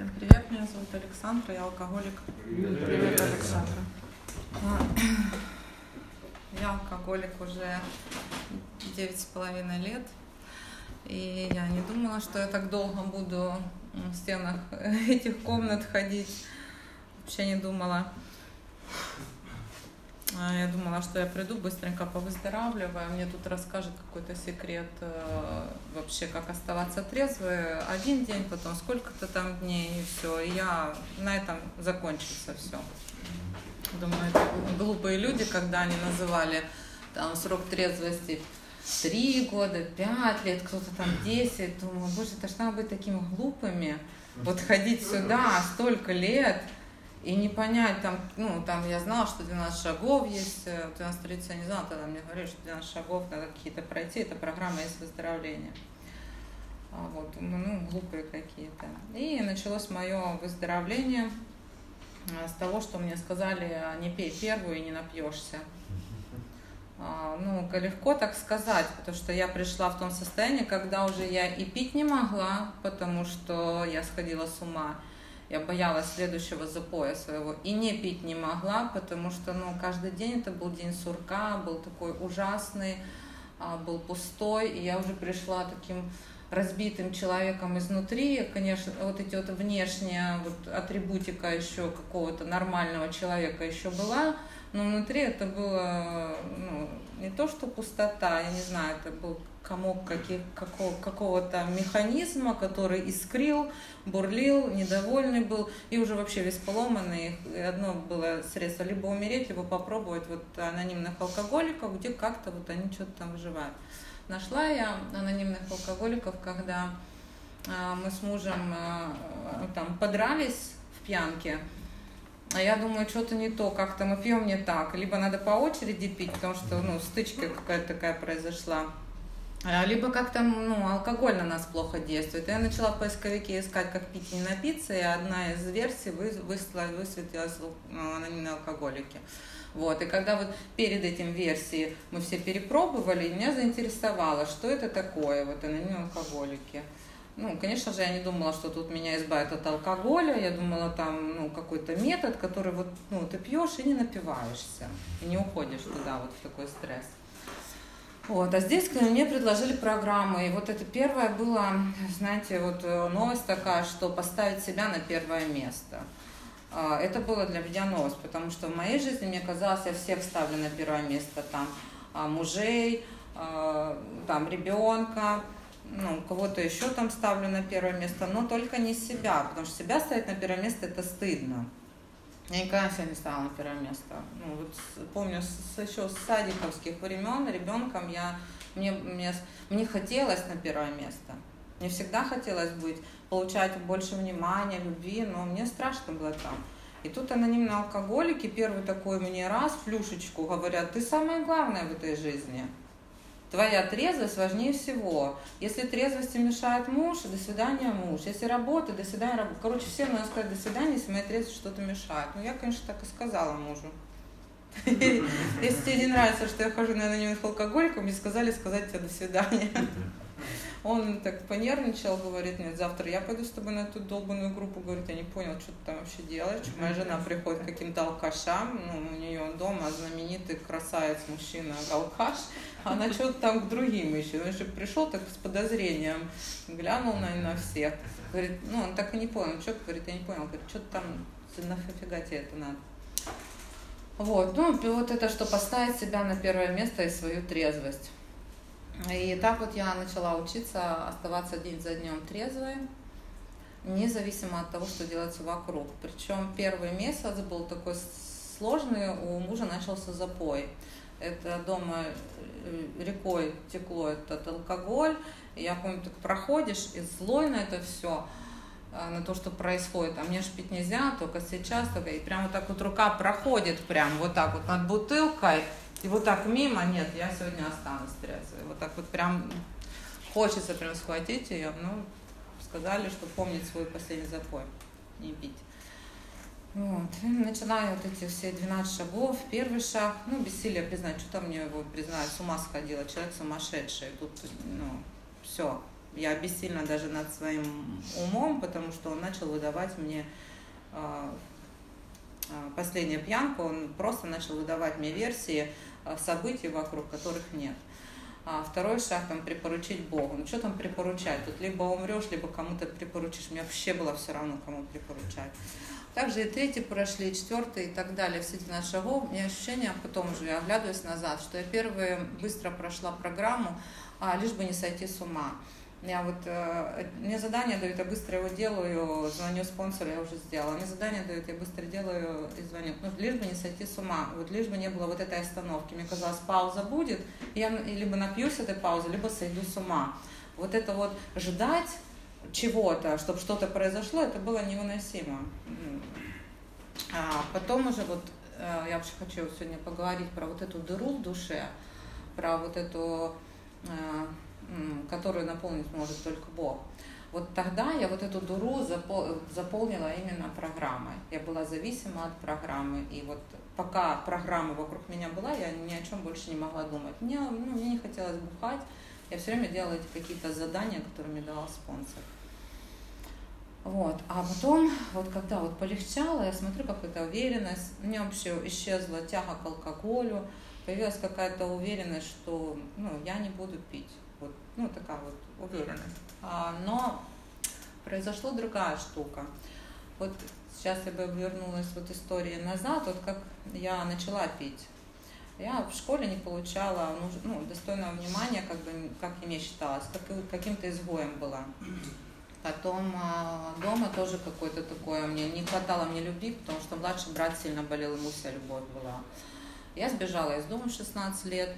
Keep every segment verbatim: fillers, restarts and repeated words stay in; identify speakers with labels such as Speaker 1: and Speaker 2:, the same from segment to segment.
Speaker 1: Всем привет, меня зовут Александра, я алкоголик.
Speaker 2: Привет, привет, Александра.
Speaker 1: Я алкоголик уже девять с половиной лет, и я не думала, что я так долго буду в стенах этих комнат ходить. Вообще не думала. Я думала, что я приду, быстренько повыздоравливаю, мне тут расскажет какой-то секрет вообще, как оставаться трезвой один день, потом сколько-то там дней, и все. И я на этом закончится все. Думаю, это глупые люди, когда они называли там срок трезвости три года, пять лет, кто-то там десять. Думаю, боже, это ж надо быть такими глупыми. Вот ходить сюда столько лет и не понять, там, ну, там я знала, что двенадцать шагов есть, двенадцать тридцать я не знала, тогда мне говорили, что двенадцать шагов надо какие-то пройти, это программа есть выздоровления. А вот, ну, глупые какие-то. И началось мое выздоровление с того, что мне сказали, не пей первую и не напьешься. А, ну, легко так сказать, потому что я пришла в том состоянии, когда уже я и пить не могла, потому что я сходила с ума. Я боялась следующего запоя своего и не пить не могла, потому что, ну, каждый день это был день сурка, был такой ужасный, был пустой, и я уже пришла таким разбитым человеком изнутри. Конечно, вот эти вот внешняя вот атрибутика еще какого-то нормального человека еще была, но внутри это было, ну, не то что пустота, я не знаю, это был комок каких, какого, какого-то механизма, который искрил, бурлил, недовольный был, и уже вообще весь поломанный. И одно было средство, либо умереть, либо попробовать вот анонимных алкоголиков, где как-то вот они что-то там выживают. Нашла я анонимных алкоголиков, когда э, мы с мужем э, там подрались в пьянке. А я думаю, что-то не то, как-то мы пьем не так. Либо надо по очереди пить, потому что, ну, стычка какая-то такая произошла. Либо как-то, ну, алкоголь на нас плохо действует. И я начала в поисковике искать, как пить и не напиться, и одна из версий высветилась анонимные алкоголики. Вот. И когда вот перед этим версией мы все перепробовали, меня заинтересовало, что это такое, вот анонимные алкоголики. Ну, конечно же, я не думала, что тут меня избавят от алкоголя, я думала, там, ну, какой-то метод, который вот, ну, ты пьешь и не напиваешься, и не уходишь туда, вот в такой стресс. Вот, а здесь мне предложили программы, и вот это первое было, знаете, вот новость такая, что поставить себя на первое место. Это было для меня новость, потому что в моей жизни, мне казалось, я всех ставлю на первое место, там, мужей, там, ребенка, ну, кого-то еще там ставлю на первое место, но только не себя, потому что себя ставить на первое место это стыдно. Я никогда себя не ставила на первое место. Ну, вот помню, с, еще с садиковских времен ребенком я, мне, мне, мне хотелось на первое место. Мне всегда хотелось быть, получать больше внимания, любви, но мне страшно было там. И тут анонимные алкоголики, первый такой мне раз, плюшечку, говорят, ты самое главное в этой жизни. Твоя трезвость важнее всего. Если трезвости мешает муж, до свидания муж. Если работа, до свидания работа. Короче, всем надо сказать до свидания, если моей трезвости что-то мешает. Ну, я, конечно, так и сказала мужу. Если тебе не нравится, что я хожу на анонимных алкоголиков, мне сказали сказать тебе до свидания. Он так понервничал, говорит, нет, завтра я пойду с тобой на эту долбанную группу. Говорит, я не понял, что ты там вообще делаешь. Моя жена приходит к каким-то алкашам, ну, у нее дома знаменитый красавец мужчина алкаш, а она что-то там к другим еще. Он еще пришел так с подозрением, глянул на, на всех. Говорит, ну, он так и не понял, что, говорит, я не понял, говорит, что там, нафига тебе это надо. Вот, ну, вот это, что поставить себя на первое место и свою трезвость. И так вот я начала учиться оставаться день за днем трезвой, независимо от того, что делается вокруг. Причем первый месяц был такой сложный, у мужа начался запой. Это дома рекой текло этот алкоголь. И я помню, так проходишь и злой на это все, на то, что происходит. А мне ж пить нельзя, только сейчас, только и прям вот так вот рука проходит, прям вот так вот над бутылкой. И вот так мимо, нет, я сегодня останусь трезвой. Вот так вот прям хочется прям схватить ее. Ну, сказали, что помнить свой последний запой, не пить. Вот. И начинаю вот эти все двенадцать шагов. Первый шаг, ну, бессилие признать, что там мне его признать, с ума сходила, человек сумасшедший. Тут, ну, все. я бессильна даже над своим умом, потому что он начал выдавать мне последняя пьянка, он просто начал выдавать мне версии событий, вокруг которых нет. А второй шаг, там, припоручить Богу. Ну, что там припоручать? Тут либо умрешь, либо кому-то припоручишь. Мне вообще было все равно, кому припоручать. Также и третий прошли, и четвертый, и так далее. Все двенадцать шагов. У меня ощущение, потом уже я оглядываюсь назад, что я первые быстро прошла программу, а, лишь бы не сойти с ума. Я вот, э, мне задание дают, я быстро его делаю, звоню спонсору, я уже сделала. Мне задание дают, я быстро делаю и звоню. Ну, лишь бы не сойти с ума, вот лишь бы не было вот этой остановки. Мне казалось, пауза будет, я либо напьюсь этой паузы, либо сойду с ума. Вот это вот ждать чего-то, чтобы что-то произошло, это было невыносимо. А потом уже вот, э, я вообще хочу сегодня поговорить про вот эту дыру в душе, про вот эту... Э, которую наполнить может только Бог. Вот тогда я вот эту дыру заполнила именно программой. Я была зависима от программы, и вот пока программа вокруг меня была, я ни о чем больше не могла думать. Мне, ну, мне не хотелось бухать, я все время делала эти какие-то задания, которые мне давал спонсор. Вот. А потом, вот когда вот полегчало, я смотрю, какая-то уверенность, у меня вообще исчезла тяга к алкоголю, появилась какая-то уверенность, что ну, я не буду пить. Вот, ну, такая вот уверенность. А, но произошла другая штука. Вот сейчас я бы вернулась вот истории назад, вот как я начала пить. Я в школе не получала ну, достойного внимания, как бы, как и мне считалось, как, каким-то изгоем была. Потом а, дома тоже какой-то такое, мне не хватало мне любви, потому что младший брат сильно болел, ему вся любовь была. Я сбежала из дома в шестнадцать лет.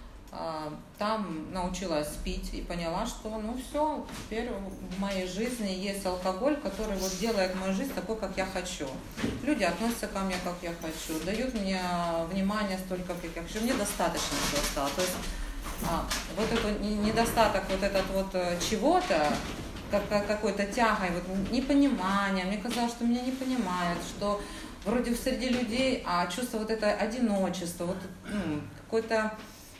Speaker 1: Там научилась пить и поняла, что ну все, теперь в моей жизни есть алкоголь, который вот делает мою жизнь такой, как я хочу. Люди относятся ко мне, как я хочу, дают мне внимание столько, как я хочу. Мне достаточно этого стало. То есть а, вот этот недостаток вот этот вот чего-то, как, какой-то тягой, вот непонимания. Мне казалось, что меня не понимают, что вроде среди людей, а чувство вот это одиночество, вот ну, какой-то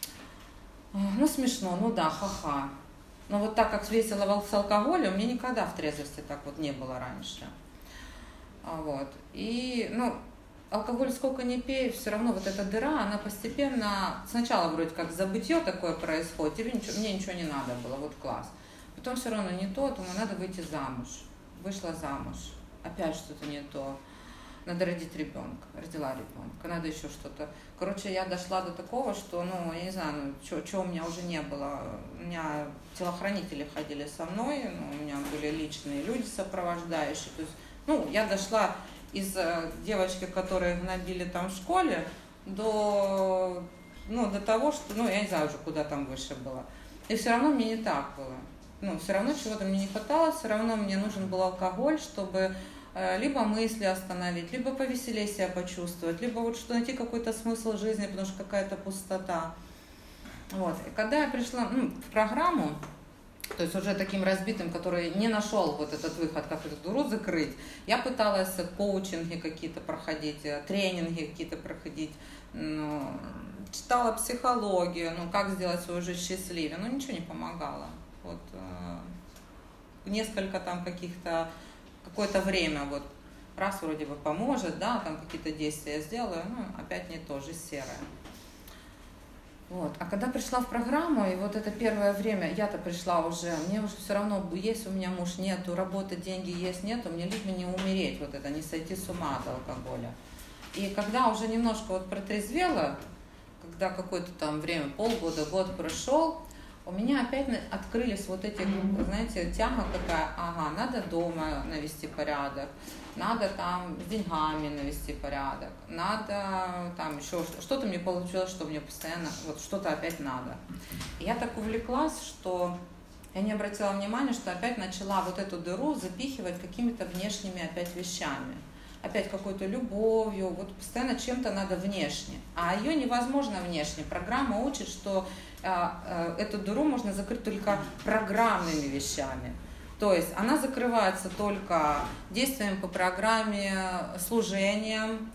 Speaker 1: ну, смешно, ну да, ха-ха. Но вот так как весело с алкоголем, мне никогда в трезвости так вот не было раньше. Вот. И, ну, алкоголь сколько ни пей, все равно вот эта дыра, она постепенно, сначала вроде как забытье такое происходит, тебе ничего, мне ничего не надо было, вот класс. Потом все равно не то, думаю, надо выйти замуж. Вышла замуж, опять что-то не то. Надо родить ребенка, родила ребенка, надо еще что-то. Короче, я дошла до такого, что, ну, я не знаю, ну, что у меня уже не было. У меня телохранители ходили со мной, ну, у меня были личные люди сопровождающие. То есть, ну, я дошла из девочки, которые гнобили там в школе, до, ну, до того, что, ну, я не знаю уже, куда там выше было. И все равно мне не так было. Ну, все равно чего-то мне не хватало, все равно мне нужен был алкоголь, чтобы либо мысли остановить, либо повеселее себя почувствовать, либо вот что найти какой-то смысл жизни, потому что какая-то пустота. Вот. И когда я пришла ну, в программу, то есть уже таким разбитым, который не нашел вот этот выход, как эту дыру закрыть, я пыталась коучинги какие-то проходить, тренинги какие-то проходить, ну, читала психологию, ну, как сделать свою жизнь счастливее, но ничего не помогало. Вот, э, несколько там каких-то какое-то время, вот, раз вроде бы поможет, да, там какие-то действия сделаю, ну, опять не то, жизнь серая. Вот. А когда пришла в программу, и вот это первое время, я-то пришла уже, мне уже все равно, есть у меня муж, нету, работы, деньги есть, нету, мне лишь бы не умереть, вот это, не сойти с ума от алкоголя. И когда уже немножко вот протрезвела, когда какое-то там время, полгода, год прошел, у меня опять открылись вот эти, знаете, тяга какая, ага, надо дома навести порядок, надо там с деньгами навести порядок, надо там еще что-то мне получилось, что мне постоянно, вот что-то опять надо. И я так увлеклась, что я не обратила внимания, что опять начала вот эту дыру запихивать какими-то внешними опять вещами. Опять какой-то любовью, вот постоянно чем-то надо внешне. А ее невозможно внешне. Программа учит, что э, э, эту дыру можно закрыть только программными вещами. То есть она закрывается только действием по программе, служением,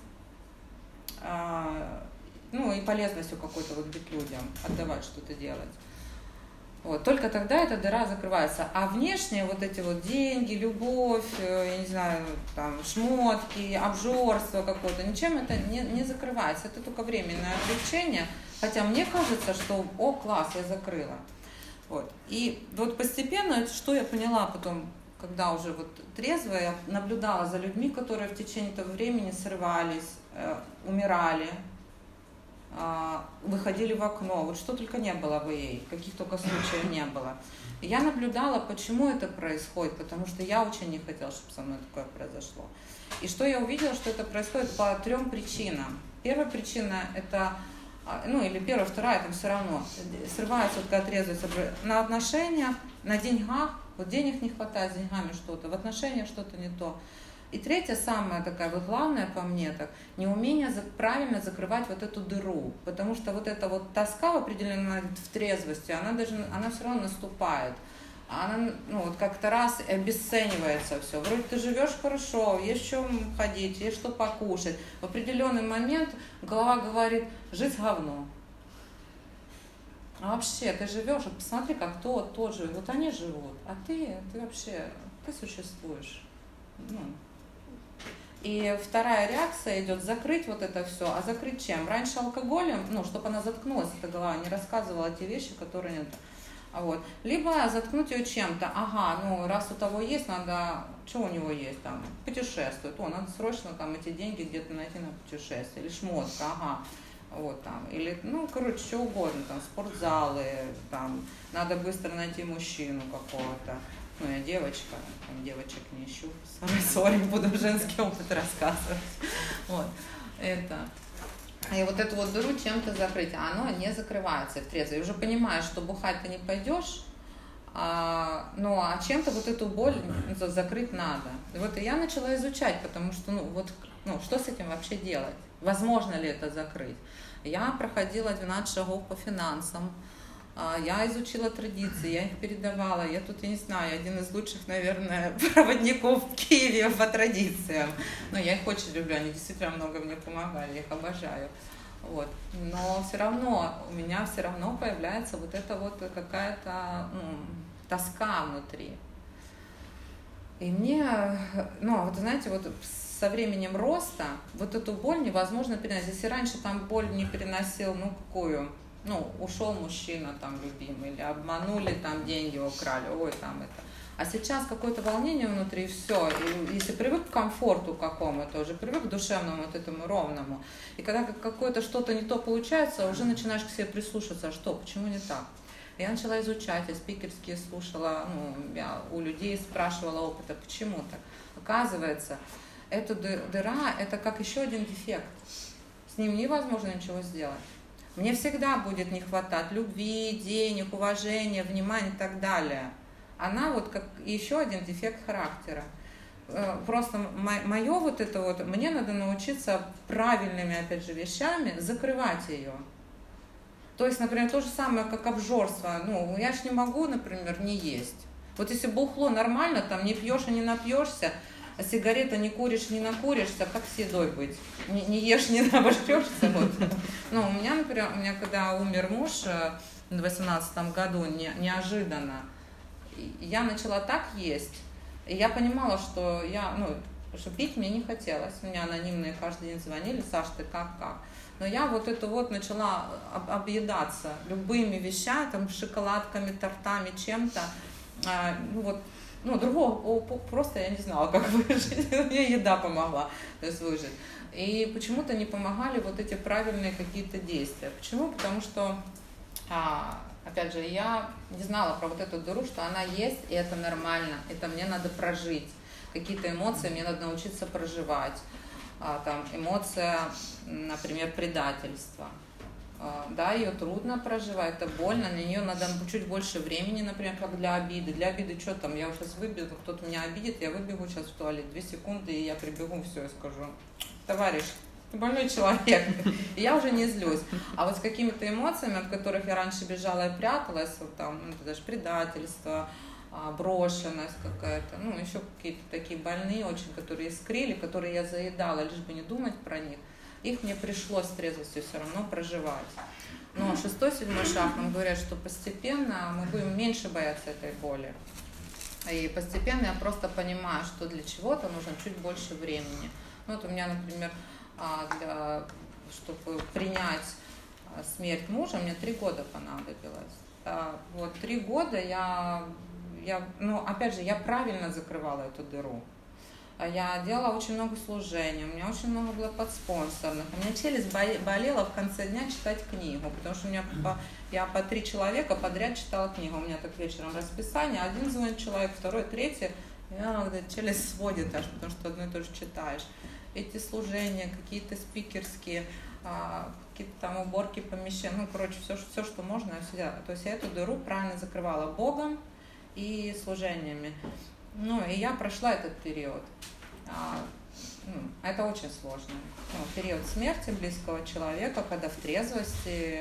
Speaker 1: э, ну и полезностью какой-то вот быть людям, отдавать что-то делать. Вот, только тогда эта дыра закрывается. А внешние вот эти вот деньги, любовь, я не знаю, там, шмотки, обжорство какое-то, ничем это не, не закрывается. Это только временное облегчение. Хотя мне кажется, что, о, класс, я закрыла. Вот. И вот постепенно, что я поняла потом, когда уже вот трезвая, я наблюдала за людьми, которые в течение этого времени срывались, э, умирали, выходили в окно, вот что только не было в ей, каких только случаев не было. И я наблюдала, почему это происходит, потому что я очень не хотела, чтобы со мной такое произошло. И что я увидела, что это происходит по трем причинам. Первая причина это, ну или первая, вторая, там все равно, срывается, вот когда трезвость на отношениях, на деньгах, вот денег не хватает, с деньгами что-то, в отношениях что-то не то. И третья, самая такая вот главная по мне, так, неумение правильно закрывать вот эту дыру, потому что вот эта вот тоска в определенном в трезвости, она даже, она все равно наступает, она, ну вот как-то раз и обесценивается все, вроде ты живешь хорошо, есть что ходить, есть что покушать, в определенный момент голова говорит, жить говно. А вообще ты живешь, вот посмотри, как тот, тот живет, вот они живут, а ты, ты вообще, ты существуешь. Ну. И вторая реакция идет закрыть вот это все. А закрыть чем? Раньше алкоголем, ну, чтобы она заткнулась, эта голова, не рассказывала те вещи, которые нет. Вот. Либо заткнуть ее чем-то. Ага, ну, раз у того есть, надо... Что у него есть там? Путешествует. О, надо срочно там эти деньги где-то найти на путешествие. Или шмотка, ага. Вот там. Или, ну, короче, что угодно. Там, спортзалы, там. Надо быстро найти мужчину какого-то. Ну, я девочка, там девочек не ищу, сори, буду женский опыт рассказывать. Вот, это. И вот эту вот дыру чем-то закрыть, а оно не закрывается в трезвой. И уже понимаешь, что бухать ты не пойдешь, а, ну, а чем-то вот эту боль закрыть надо. И вот я начала изучать, потому что, ну, вот, ну, что с этим вообще делать? Возможно ли это закрыть? Я проходила двенадцать шагов по финансам. Я изучила традиции, я их передавала. Я тут, я не знаю, один из лучших, наверное, проводников в Киеве по традициям. Но я их очень люблю, они действительно много мне помогали, я их обожаю. Вот. Но все равно, у меня все равно появляется вот эта вот какая-то, ну, тоска внутри. И мне, ну, вот знаете, вот со временем роста вот эту боль невозможно переносить. Если раньше там боль не переносил, ну, какую... Ну, ушел мужчина там любимый, или обманули, там деньги украли, ой, там это. А сейчас какое-то волнение внутри, все. И если привык к комфорту какому-то, уже привык к душевному, вот этому ровному. И когда какое-то что-то не то получается, уже начинаешь к себе прислушаться, что, почему не так. Я начала изучать, я спикерские слушала, ну, я у людей спрашивала опыта, почему так. Оказывается, эта дыра, это как еще один дефект. С ним невозможно ничего сделать. Мне всегда будет не хватать любви, денег, уважения, внимания и так далее. Она вот как еще один дефект характера. Просто мое вот это вот, мне надо научиться правильными, опять же, вещами закрывать ее. То есть, например, то же самое, как обжорство. Ну, я ж не могу, например, не есть. Вот если бухло нормально, там не пьешь и не напьешься, а сигарета не куришь, не накуришься, как с едой быть? Не, не ешь, не обожрешься. Вот. Ну, у меня, например, у меня когда умер муж в восемнадцатом году, не, неожиданно, я начала так есть, и я понимала, что я, ну, что пить мне не хотелось. У меня анонимные каждый день звонили, Саш, ты как, как? Но я вот это вот начала об, объедаться любыми вещами, там, шоколадками, тортами, чем-то, а, ну вот, ну, другого просто я не знала, как выжить. Мне еда помогла, то есть выжить. И почему-то не помогали вот эти правильные какие-то действия. Почему? Потому что, а, опять же, я не знала про вот эту дыру, что она есть, и это нормально, это мне надо прожить. Какие-то эмоции мне надо научиться проживать. А, там, эмоция, например, предательства. Да, ее трудно проживать, это больно, на нее надо чуть больше времени, например, как для обиды. Для обиды что там, я сейчас выбегу, кто-то меня обидит, я выбегу сейчас в туалет, две секунды, и я прибегу, все, и скажу, товарищ, ты больной человек, и я уже не злюсь. А вот с какими-то эмоциями, от которых я раньше бежала и пряталась, вот там, ну, даже предательство, брошенность какая-то, ну, еще какие-то такие больные очень, которые искрили, которые я заедала, лишь бы не думать про них. их мне пришлось с трезвостью все равно проживать. Но шестой, седьмой шаг нам говорят, что постепенно мы будем меньше бояться этой боли. И постепенно я просто понимаю, что для чего-то нужно чуть больше времени. Ну, вот у меня, например, для, чтобы принять смерть мужа, мне три года понадобилось. Вот три года я, я, ну, опять же, я правильно закрывала эту дыру. Я делала очень много служений, у меня очень много было подспонсорных. У меня челюсть болела в конце дня читать книгу, потому что у меня по, я по три человека подряд читала книгу. У меня так вечером расписание, один звонит человек, второй, третий. Я челюсть сводит аж, потому что одно и то же читаешь. Эти служения, какие-то спикерские, какие-то там уборки помещений, ну, короче, все, все, что можно, я все делала. То есть я эту дыру правильно закрывала Богом и служениями. Ну, и я прошла этот период. А, ну, это очень сложно. Ну, период смерти близкого человека, когда в трезвости,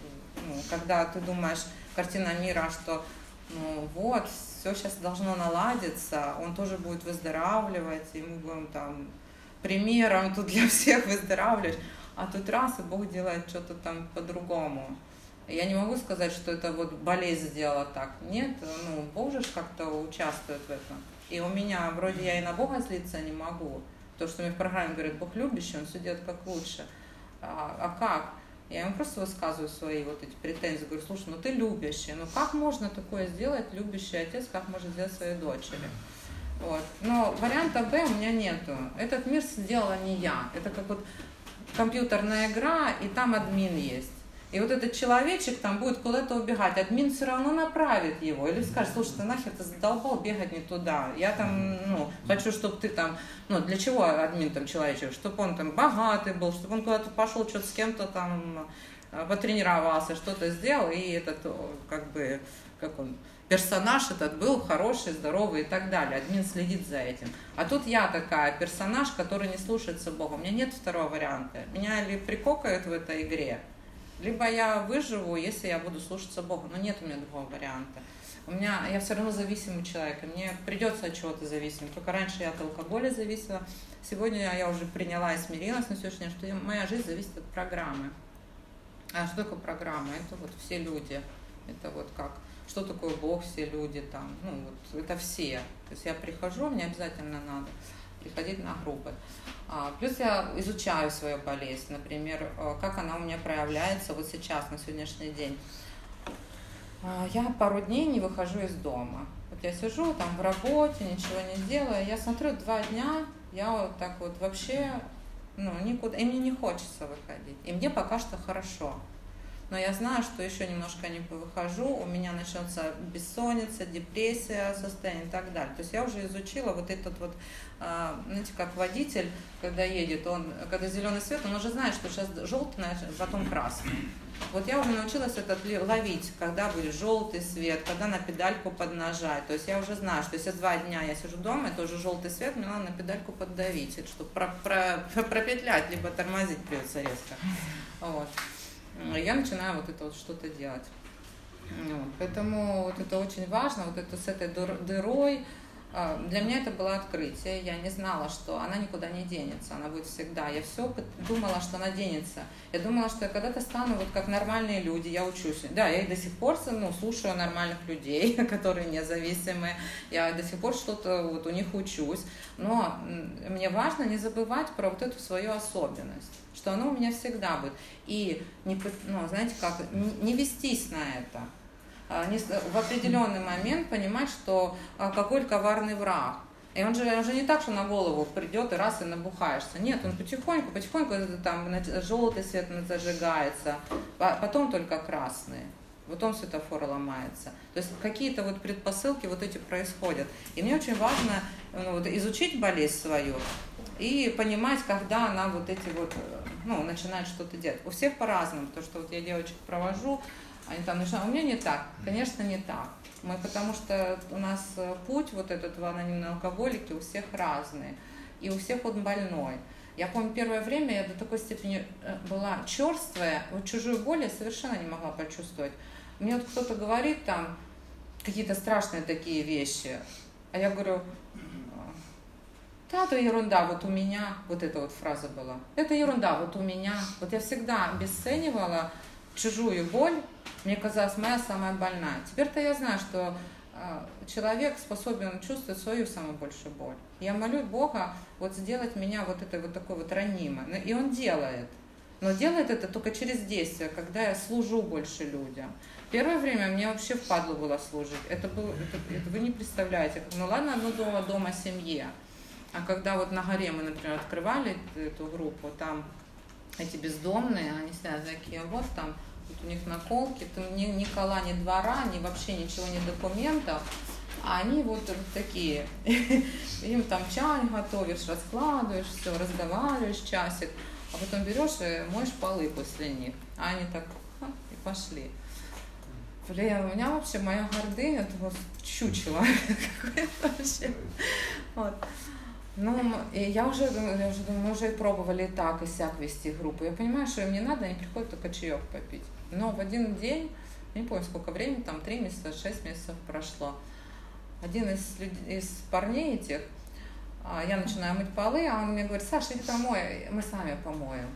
Speaker 1: ну, когда ты думаешь, картина мира, что ну вот, все сейчас должно наладиться, он тоже будет выздоравливать, и мы будем там примером тут для всех выздоравливать. А тут раз, и Бог делает что-то там по-другому. Я не могу сказать, что это вот болезнь сделала так. Нет, ну, Бог же как-то участвует в этом. И у меня, вроде я и на Бога злиться не могу. То, что мне в программе говорят, Бог любящий, Он все делает как лучше. А, а как? Я ему просто высказываю свои вот эти претензии. Говорю, слушай, ну ты любящий. Ну как можно такое сделать, любящий отец, как может сделать своей дочери? Вот. Но варианта Б у меня нету. Этот мир сделала не я. Это как вот компьютерная игра, и там админ есть. И вот этот человечек там будет куда-то убегать, админ все равно направит его. Или скажет, слушай, ты нахер ты задолбал бегать не туда. Я там, ну, хочу, чтобы ты там, ну, для чего админ там человечек? Чтобы он там богатый был, чтобы он куда-то пошел, что-то с кем-то там потренировался, что-то сделал, и этот, как бы, как он, персонаж этот был хороший, здоровый и так далее. Админ следит за этим. А тут я такая, персонаж, который не слушается Бога. У меня нет второго варианта. Меня или прикокают в этой игре, либо я выживу, если я буду слушаться Бога. Но нет у меня другого варианта. У меня, я все равно зависимый человек, и мне придется от чего-то зависеть. Только раньше я от алкоголя зависела. Сегодня я уже приняла и смирилась на сегодняшний день, что моя жизнь зависит от программы. А что такое программа? Это вот все люди. Это вот как, что такое Бог, все люди там. Ну вот это все. То есть я прихожу, мне обязательно надо приходить на группы. А, плюс я изучаю свою болезнь, например, как она у меня проявляется вот сейчас, на сегодняшний день. А, я пару дней не выхожу из дома. Вот я сижу там в работе, ничего не делаю, я смотрю, два дня я вот так вот вообще, ну, никуда, и мне не хочется выходить. И мне пока что хорошо. Но я знаю, что еще немножко не повыхожу, у меня начнется бессонница, депрессия, состояние и так далее. То есть я уже изучила вот этот вот, знаете, как водитель, когда едет, он, когда зеленый свет, он уже знает, что сейчас желтый, потом красный. Вот я уже научилась это ловить, когда будет желтый свет, когда на педальку поднажать. То есть я уже знаю, что если два дня я сижу дома, это уже желтый свет, мне надо на педальку поддавить, чтобы про, про, про, пропетлять, либо тормозить придется резко. Вот. Я начинаю вот это вот что-то делать. Вот. Поэтому вот это очень важно, вот это с этой дырой. Для меня это было открытие. Я не знала, что она никуда не денется, она будет всегда. Я все думала, что она денется. Я думала, что я когда-то стану вот как нормальные люди, я учусь. Да, я и до сих пор ну, слушаю нормальных людей, которые независимые. Я до сих пор что-то вот у них учусь. Но мне важно не забывать про вот эту свою особенность, что оно у меня всегда будет. И, не, ну, знаете как, не вестись на это. В определенный момент понимать, что алкоголь коварный враг. И он же, он же не так, что на голову придет и раз и набухаешься. Нет, он потихоньку, потихоньку там желтый свет зажигается, потом только красный. Потом светофор ломается. То есть какие-то вот предпосылки вот эти происходят. И мне очень важно ну, вот, изучить болезнь свою и понимать, когда она вот эти вот, ну, начинает что-то делать. У всех по-разному, потому что вот я девочек провожу, они там начинают, у меня не так, конечно, не так. Мы, потому что у нас путь вот этот в анонимной алкоголике у всех разный, и у всех он больной. Я помню, первое время я до такой степени была черствая, вот чужую боль я совершенно не могла почувствовать. Мне вот кто-то говорит там какие-то страшные такие вещи, а я говорю, Да, это ерунда, вот у меня, вот эта вот фраза была. Это ерунда, вот у меня. Вот я всегда обесценивала чужую боль, мне казалось, моя самая больная. Теперь-то я знаю, что э, человек способен чувствовать свою самую большую боль. Я молю Бога вот сделать меня вот этой вот такой вот ранимой. И Он делает. Но делает это только через действие, когда я служу больше людям. Первое время мне вообще впадло было служить. Это, было, это, это вы не представляете. Ну ладно, одно дома, дома семье. А когда вот на горе мы, например, открывали эту группу, там эти бездомные, они сидят такие, вот там, вот у них наколки, там ни, ни кола, ни двора, ни вообще ничего, ни документов. А они вот, вот такие. Им там чай готовишь, раскладываешь, все, разговариваешь часик. А потом берешь и моешь полы после них. А они так, ха, и пошли. Блин, у меня вообще моя гордыня, это вот чучело какое-то вообще. Вот. Ну, и я уже, я уже думаю, мы уже и пробовали и так, и сяк вести группу. Я понимаю, что им не надо, они приходят только чаек попить. Но в один день, не помню сколько времени, там три месяца, шесть месяцев прошло. Один из, из парней этих, я начинаю мыть полы, а он мне говорит: Саша, иди помой, мы сами помоем.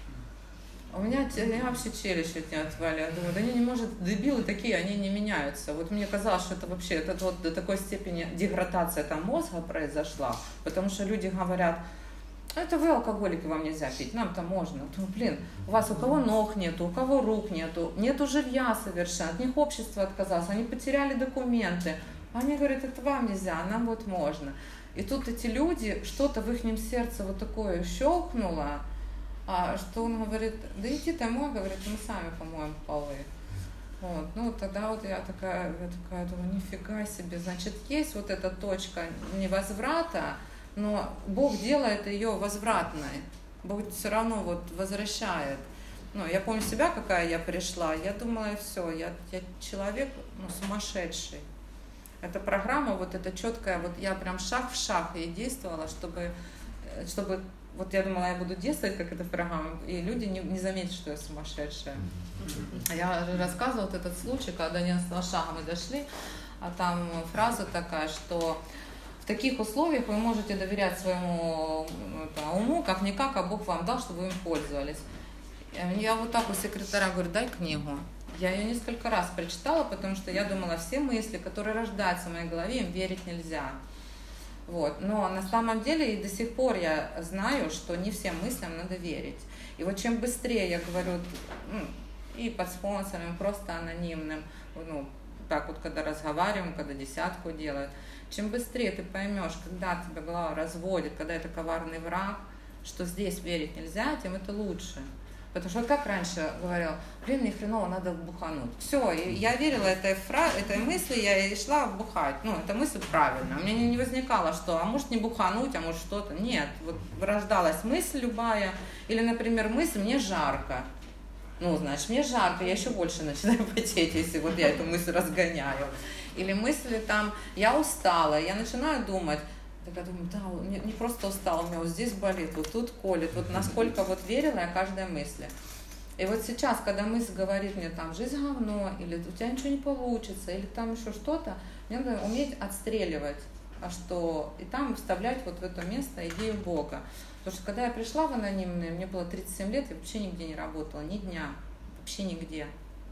Speaker 1: У меня, я вообще челюсть чуть не отвалила. Я думаю, да они не может, дебилы такие, они не меняются. Вот мне казалось, что это вообще, это вот до такой степени деградация там мозга произошла, потому что люди говорят: это вы алкоголики, вам нельзя пить, нам-то можно. Думаю, блин, у вас у кого ног нету, у кого рук нету, нету жилья совершенно, от них общество отказалось, они потеряли документы. Они говорят, это вам нельзя, а нам вот можно. И тут эти люди, что-то в их сердце вот такое щелкнуло, а, что он говорит: да иди домой, говорит, мы сами помоем полы. Вот. Ну, тогда вот я такая, я такая думаю, нифига себе, значит, есть вот эта точка невозврата, но Бог делает ее возвратной. Бог все равно вот возвращает. Ну, я помню себя, какая я пришла, я думала, все, я, я человек, ну, сумасшедший. Эта программа, вот эта четкая, вот я прям шаг в шаг ей действовала, чтобы, чтобы вот я думала, я буду действовать, как эта программа, и люди не, не заметят, что я сумасшедшая. Я рассказывала вот этот случай, когда они на шага мы дошли, а там фраза такая, что в таких условиях вы можете доверять своему это, уму, как-никак, а Бог вам дал, чтобы вы им пользовались. Я вот так у секретаря говорю: дай книгу. Я ее несколько раз прочитала, потому что я думала, все мысли, которые рождаются в моей голове, им верить нельзя. Вот. Но на самом деле и до сих пор я знаю, что не всем мыслям надо верить. И вот чем быстрее я говорю, ну, и под спонсором, просто анонимным, ну, так вот, когда разговариваем, когда десятку делают, чем быстрее ты поймешь, когда тебя голова разводит, когда это коварный враг, что здесь верить нельзя, тем это лучше. Потому что как раньше говорил, блин, мне хреново, надо бухануть. Все, я верила этой, фра... этой мысли, я и шла бухать. Ну, эта мысль правильная. У меня не возникало, что, а может не бухануть, а может что-то. Нет, вот рождалась мысль любая. Или, например, мысль, мне жарко. Ну, значит, мне жарко, я еще больше начинаю потеть, если вот я эту мысль разгоняю. Или мысли там, я устала, я начинаю думать. Так я думаю, да, не, не просто устала, у меня вот здесь болит, вот тут колет, вот насколько вот верила я каждой мысли. И вот сейчас, когда мысль говорит мне там, жизнь говно, или у тебя ничего не получится, или там еще что-то, мне надо уметь отстреливать, а что, и там вставлять вот в это место идею Бога. Потому что когда я пришла в анонимные, мне было тридцать семь лет, я вообще нигде не работала, ни дня, вообще нигде.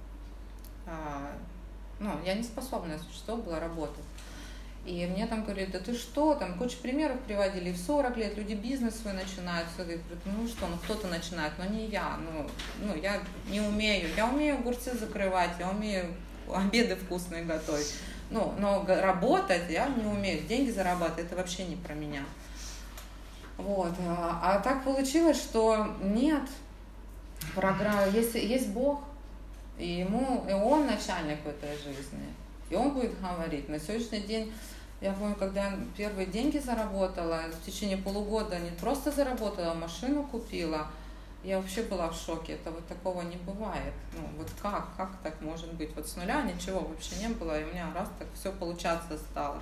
Speaker 1: А, ну, я не способна, если что, была работать. И мне там говорят, да ты что, там куча примеров приводили, в сорок лет люди бизнес свой начинают, все, говорят, ну что, ну кто-то начинает, но не я, ну, ну я не умею, я умею огурцы закрывать, я умею обеды вкусные готовить, ну, но работать я не умею, деньги зарабатывать, это вообще не про меня. Вот, а, а так получилось, что нет, программа, есть, есть Бог, и ему, и он начальник в этой жизни. И он будет говорить. На сегодняшний день, я помню, когда я первые деньги заработала, в течение полугода не просто заработала, машину купила, я вообще была в шоке. Это вот такого не бывает. Ну вот как, как так может быть? Вот с нуля ничего вообще не было, и у меня раз так все получаться стало.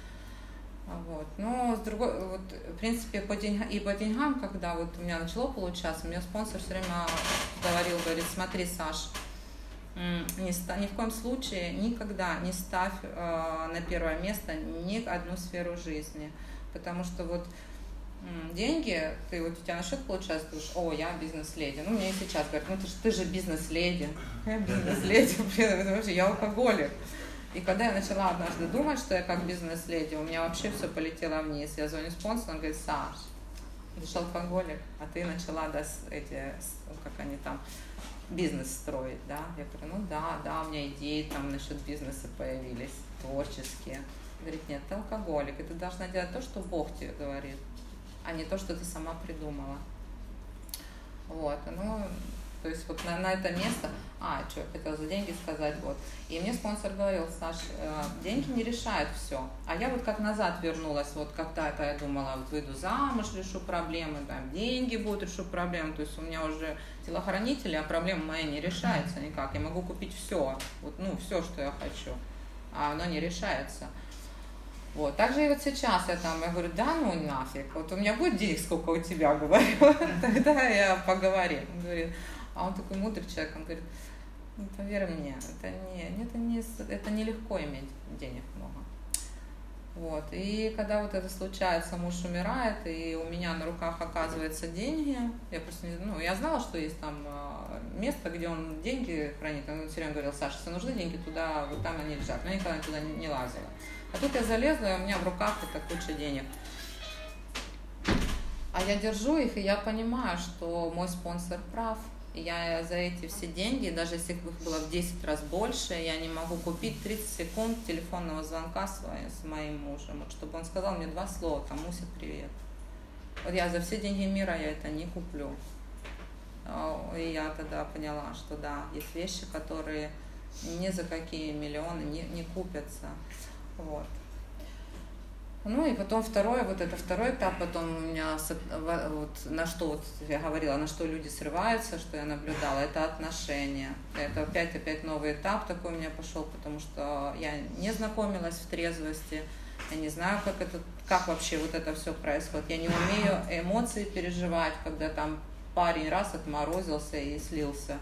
Speaker 1: Вот. Но с другой, вот, в принципе, по деньгам, и по деньгам, когда вот у меня начало получаться, мне спонсор все время говорил, говорит, смотри, Саш, Ни, ни в коем случае никогда не ставь э, на первое место ни одну сферу жизни, потому что вот деньги, ты вот у тебя на счет получается, ты говоришь, о, я бизнес-леди. Ну, мне и сейчас говорят, ну ты же, ты же бизнес-леди. Я бизнес-леди, блин, вообще, я алкоголик. И когда я начала однажды думать, что я как бизнес-леди, у меня вообще все полетело вниз. Я звоню спонсору, он говорит, Саш, ты же алкоголик, а ты начала, да, эти, как они там, бизнес строить, да? Я говорю, ну да, да, у меня идеи там насчет бизнеса появились, творческие. Говорит, нет, ты алкоголик, и ты должна делать то, что Бог тебе говорит, а не то, что ты сама придумала. Вот, ну, то есть вот на, на это место, а, что я хотела за деньги сказать, вот. И мне спонсор говорил, Саш, э, деньги не решают все. А я вот как назад вернулась, вот когда-то я думала, вот выйду замуж, решу проблемы, там, деньги будут, решу проблемы, то есть у меня уже телохранители, а проблема моя не решается никак. Я могу купить все, вот, ну, все, что я хочу, а оно не решается. Вот, также и вот сейчас я там, я говорю, да ну нафиг, вот у меня будет денег, сколько у тебя, говорю, тогда я поговорим. Он говорит, а он такой мудрый человек, он говорит, ну, поверь мне, это не, это не, это не легко иметь денег много. Вот, и когда вот это случается, муж умирает, и у меня на руках оказывается деньги, я просто не, ну, я знала, что есть там место, где он деньги хранит, он все время говорил, Саша, если нужны деньги, туда, вот там они лежат, но я никогда туда не, не лазила. А тут я залезла, и у меня в руках это куча денег. А я держу их, и я понимаю, что мой спонсор прав. И я за эти все деньги, даже если их было в десять раз больше, я не могу купить тридцать секунд телефонного звонка с, с моим мужем, вот, чтобы он сказал мне два слова, там, Муся, привет. Вот я за все деньги мира я это не куплю. И я тогда поняла, что да, есть вещи, которые ни за какие миллионы не, не купятся. Вот. Ну и потом второе, вот это второй этап, потом у меня, вот, на что вот я говорила, на что люди срываются, что я наблюдала, это отношения. Это опять, опять новый этап такой у меня пошел, потому что я не знакомилась в трезвости, я не знаю, как это, как вообще вот это все происходит. Я не умею эмоции переживать, когда там парень раз отморозился и слился.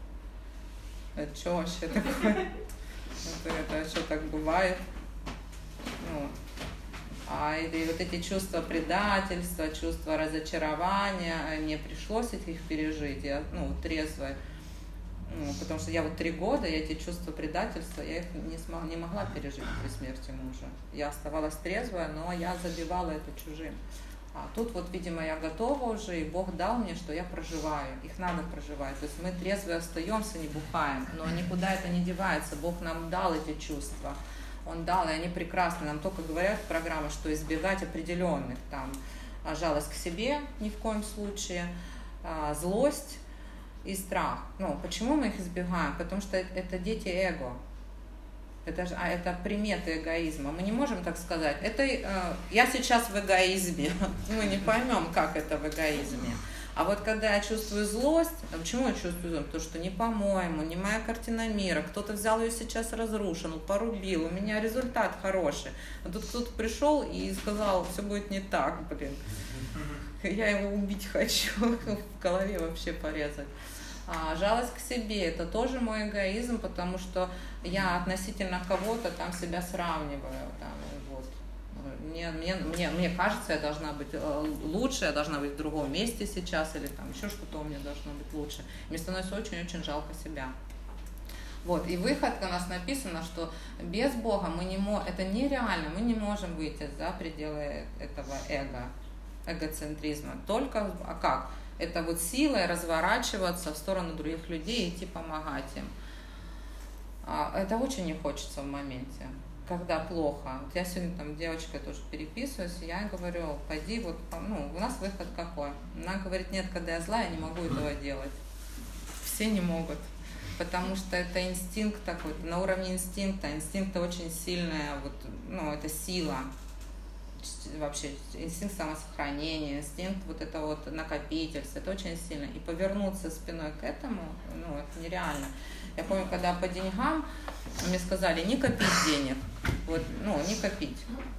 Speaker 1: Это что вообще такое? Это, это что так бывает? Ну, а и вот эти чувства предательства, чувства разочарования, мне пришлось их пережить, я, ну, трезвой, ну, потому что я вот три года, и эти чувства предательства, я их не, смог, не могла пережить при смерти мужа. Я оставалась трезвая, но я забивала это чужим. А тут вот, видимо, я готова уже, и Бог дал мне, что я проживаю, их надо проживать. То есть мы трезвые остаемся, не бухаем, но никуда это не девается, Бог нам дал эти чувства. Он дал, и они прекрасны. Нам только говорят в программе, что избегать определенных, там, жалость к себе ни в коем случае, злость и страх. Ну, почему мы их избегаем? Потому что это дети эго. Это, а это приметы эгоизма. Мы не можем так сказать. Это я сейчас в эгоизме. Мы не поймем, как это в эгоизме. А вот когда я чувствую злость, а почему я чувствую злость? Потому что не по-моему, не моя картина мира, кто-то взял ее сейчас разрушил, порубил, у меня результат хороший. А тут кто-то пришел и сказал, все будет не так, блин. Я его убить хочу, в голове вообще порезать. А жалость к себе, это тоже мой эгоизм, потому что я относительно кого-то там себя сравниваю, там, вот. Мне, мне, мне, мне кажется, я должна быть лучше, я должна быть в другом месте сейчас, или там еще что-то у меня должно быть лучше. Мне становится очень-очень жалко себя. Вот, и выход, у нас написано, что без Бога мы не можем, это нереально, мы не можем выйти за пределы этого эго, эгоцентризма. Только, а как? Это вот силой разворачиваться в сторону других людей и идти помогать им. Это очень не хочется в моменте, когда плохо. Вот я сегодня там девочкой тоже переписываюсь, я говорю, пойди, вот, ну, у нас выход какой? Она говорит, нет, когда я злая, я не могу этого делать. Все не могут, потому что это инстинкт такой, на уровне инстинкта, инстинкта очень сильная, вот, ну, это сила, вообще инстинкт самосохранения, инстинкт вот это вот накопительство, это очень сильно. И повернуться спиной к этому, ну, это нереально. Я помню, когда по деньгам мне сказали, не копить денег, вот, ну, не копить.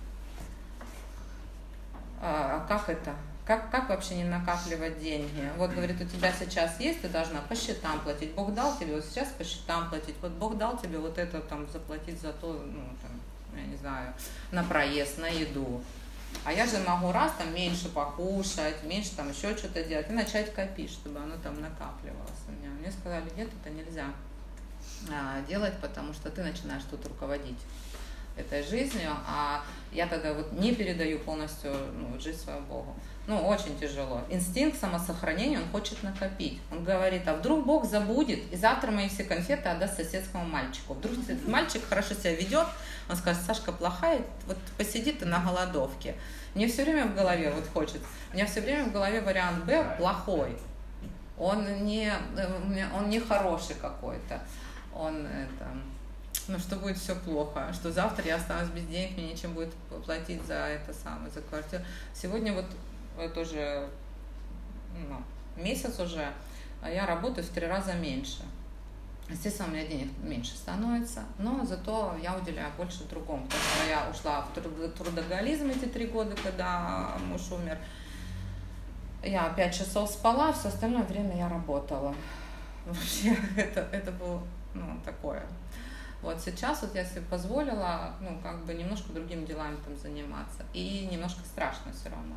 Speaker 1: А, а как это? Как, как вообще не накапливать деньги? Вот, говорит, у тебя сейчас есть, ты должна по счетам платить. Бог дал тебе вот сейчас по счетам платить. Вот Бог дал тебе вот это там заплатить за то, ну, там, я не знаю, на проезд, на еду. А я же могу раз там меньше покушать, меньше там еще что-то делать и начать копить, чтобы оно там накапливалось у меня. Мне сказали, нет, это нельзя делать, потому что ты начинаешь тут руководить этой жизнью, а я тогда вот не передаю полностью ну, жизнь свою Богу. Ну, очень тяжело. Инстинкт самосохранения, он хочет накопить. Он говорит, а вдруг Бог забудет, и завтра мои все конфеты отдаст соседскому мальчику. Вдруг этот мальчик хорошо себя ведет, он скажет, Сашка плохая, вот посиди ты на голодовке. Мне все время в голове вот хочет, у меня все время в голове вариант Б плохой. Он не, он не хороший какой-то. Он это... Ну, что будет все плохо, что завтра я останусь без денег, мне нечем будет платить за это самое, за квартиру. Сегодня вот это уже ну, месяц уже, а я работаю в три раза меньше. Естественно, у меня денег меньше становится, но зато я уделяю больше другому, потому что я ушла в трудоголизм эти три года, когда муж умер. Я пять часов спала, все остальное время я работала. Вообще, это, это было ну, такое. Вот сейчас вот я себе позволила, ну, как бы немножко другими делами там заниматься. И немножко страшно все равно.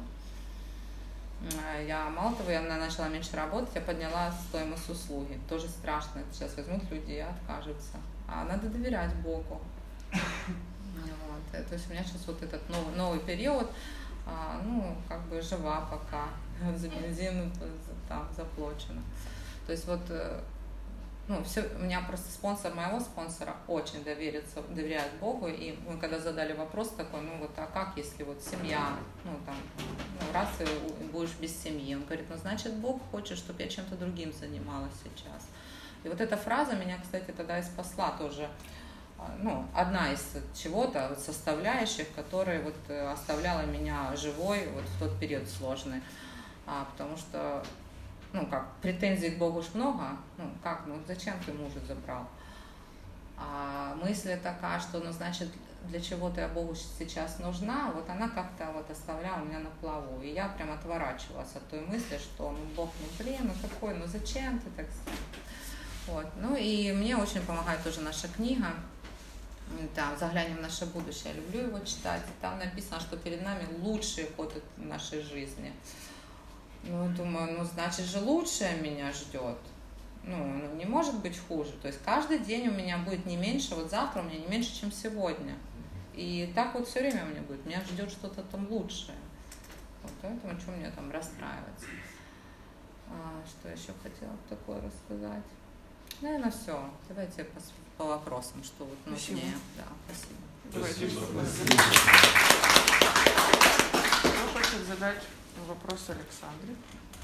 Speaker 1: Я, мало того, я начала меньше работать, я подняла стоимость услуги. Тоже страшно. Сейчас возьмут люди и откажутся. А надо доверять Богу. Вот. То есть у меня сейчас вот этот новый, новый период, ну, как бы жива пока. За бензин там заплачено. То есть вот... Ну, все, у меня просто спонсор моего спонсора очень доверится, доверяет Богу, и мы когда задали вопрос такой, ну вот, а как, если вот семья, ну там, ну, раз ты будешь без семьи, он говорит, ну значит Бог хочет, чтобы я чем-то другим занималась сейчас. И вот эта фраза меня, кстати, тогда и спасла тоже, ну, одна из чего-то, вот составляющих, которая вот оставляла меня живой вот в тот период сложный, а, потому что ну, как, претензий к Богу уж много, ну, как, ну, зачем ты мужа забрал? А мысль такая, что, ну, значит, для чего-то я Богу сейчас нужна, вот она как-то вот оставляла меня на плаву, и я прям отворачивалась от той мысли, что, ну, Бог, ну, блин, ну, какой, ну, зачем ты так сказать? Вот, ну, и мне очень помогает тоже наша книга, там, «Заглянем в наше будущее», я люблю его читать, и там написано, что перед нами лучший ход нашей жизни. Ну, думаю, ну, значит же лучшее меня ждет. Ну, ну, не может быть хуже. То есть каждый день у меня будет не меньше, вот завтра у меня не меньше, чем сегодня. И так вот все время у меня будет. Меня ждет что-то там лучшее. Вот поэтому, что мне там расстраиваться. А, что еще хотела такое рассказать? Наверное, все. Давайте по, по вопросам, что вот нужнее. Да, спасибо.
Speaker 2: Спасибо. Кто хочет задать вопрос Александре?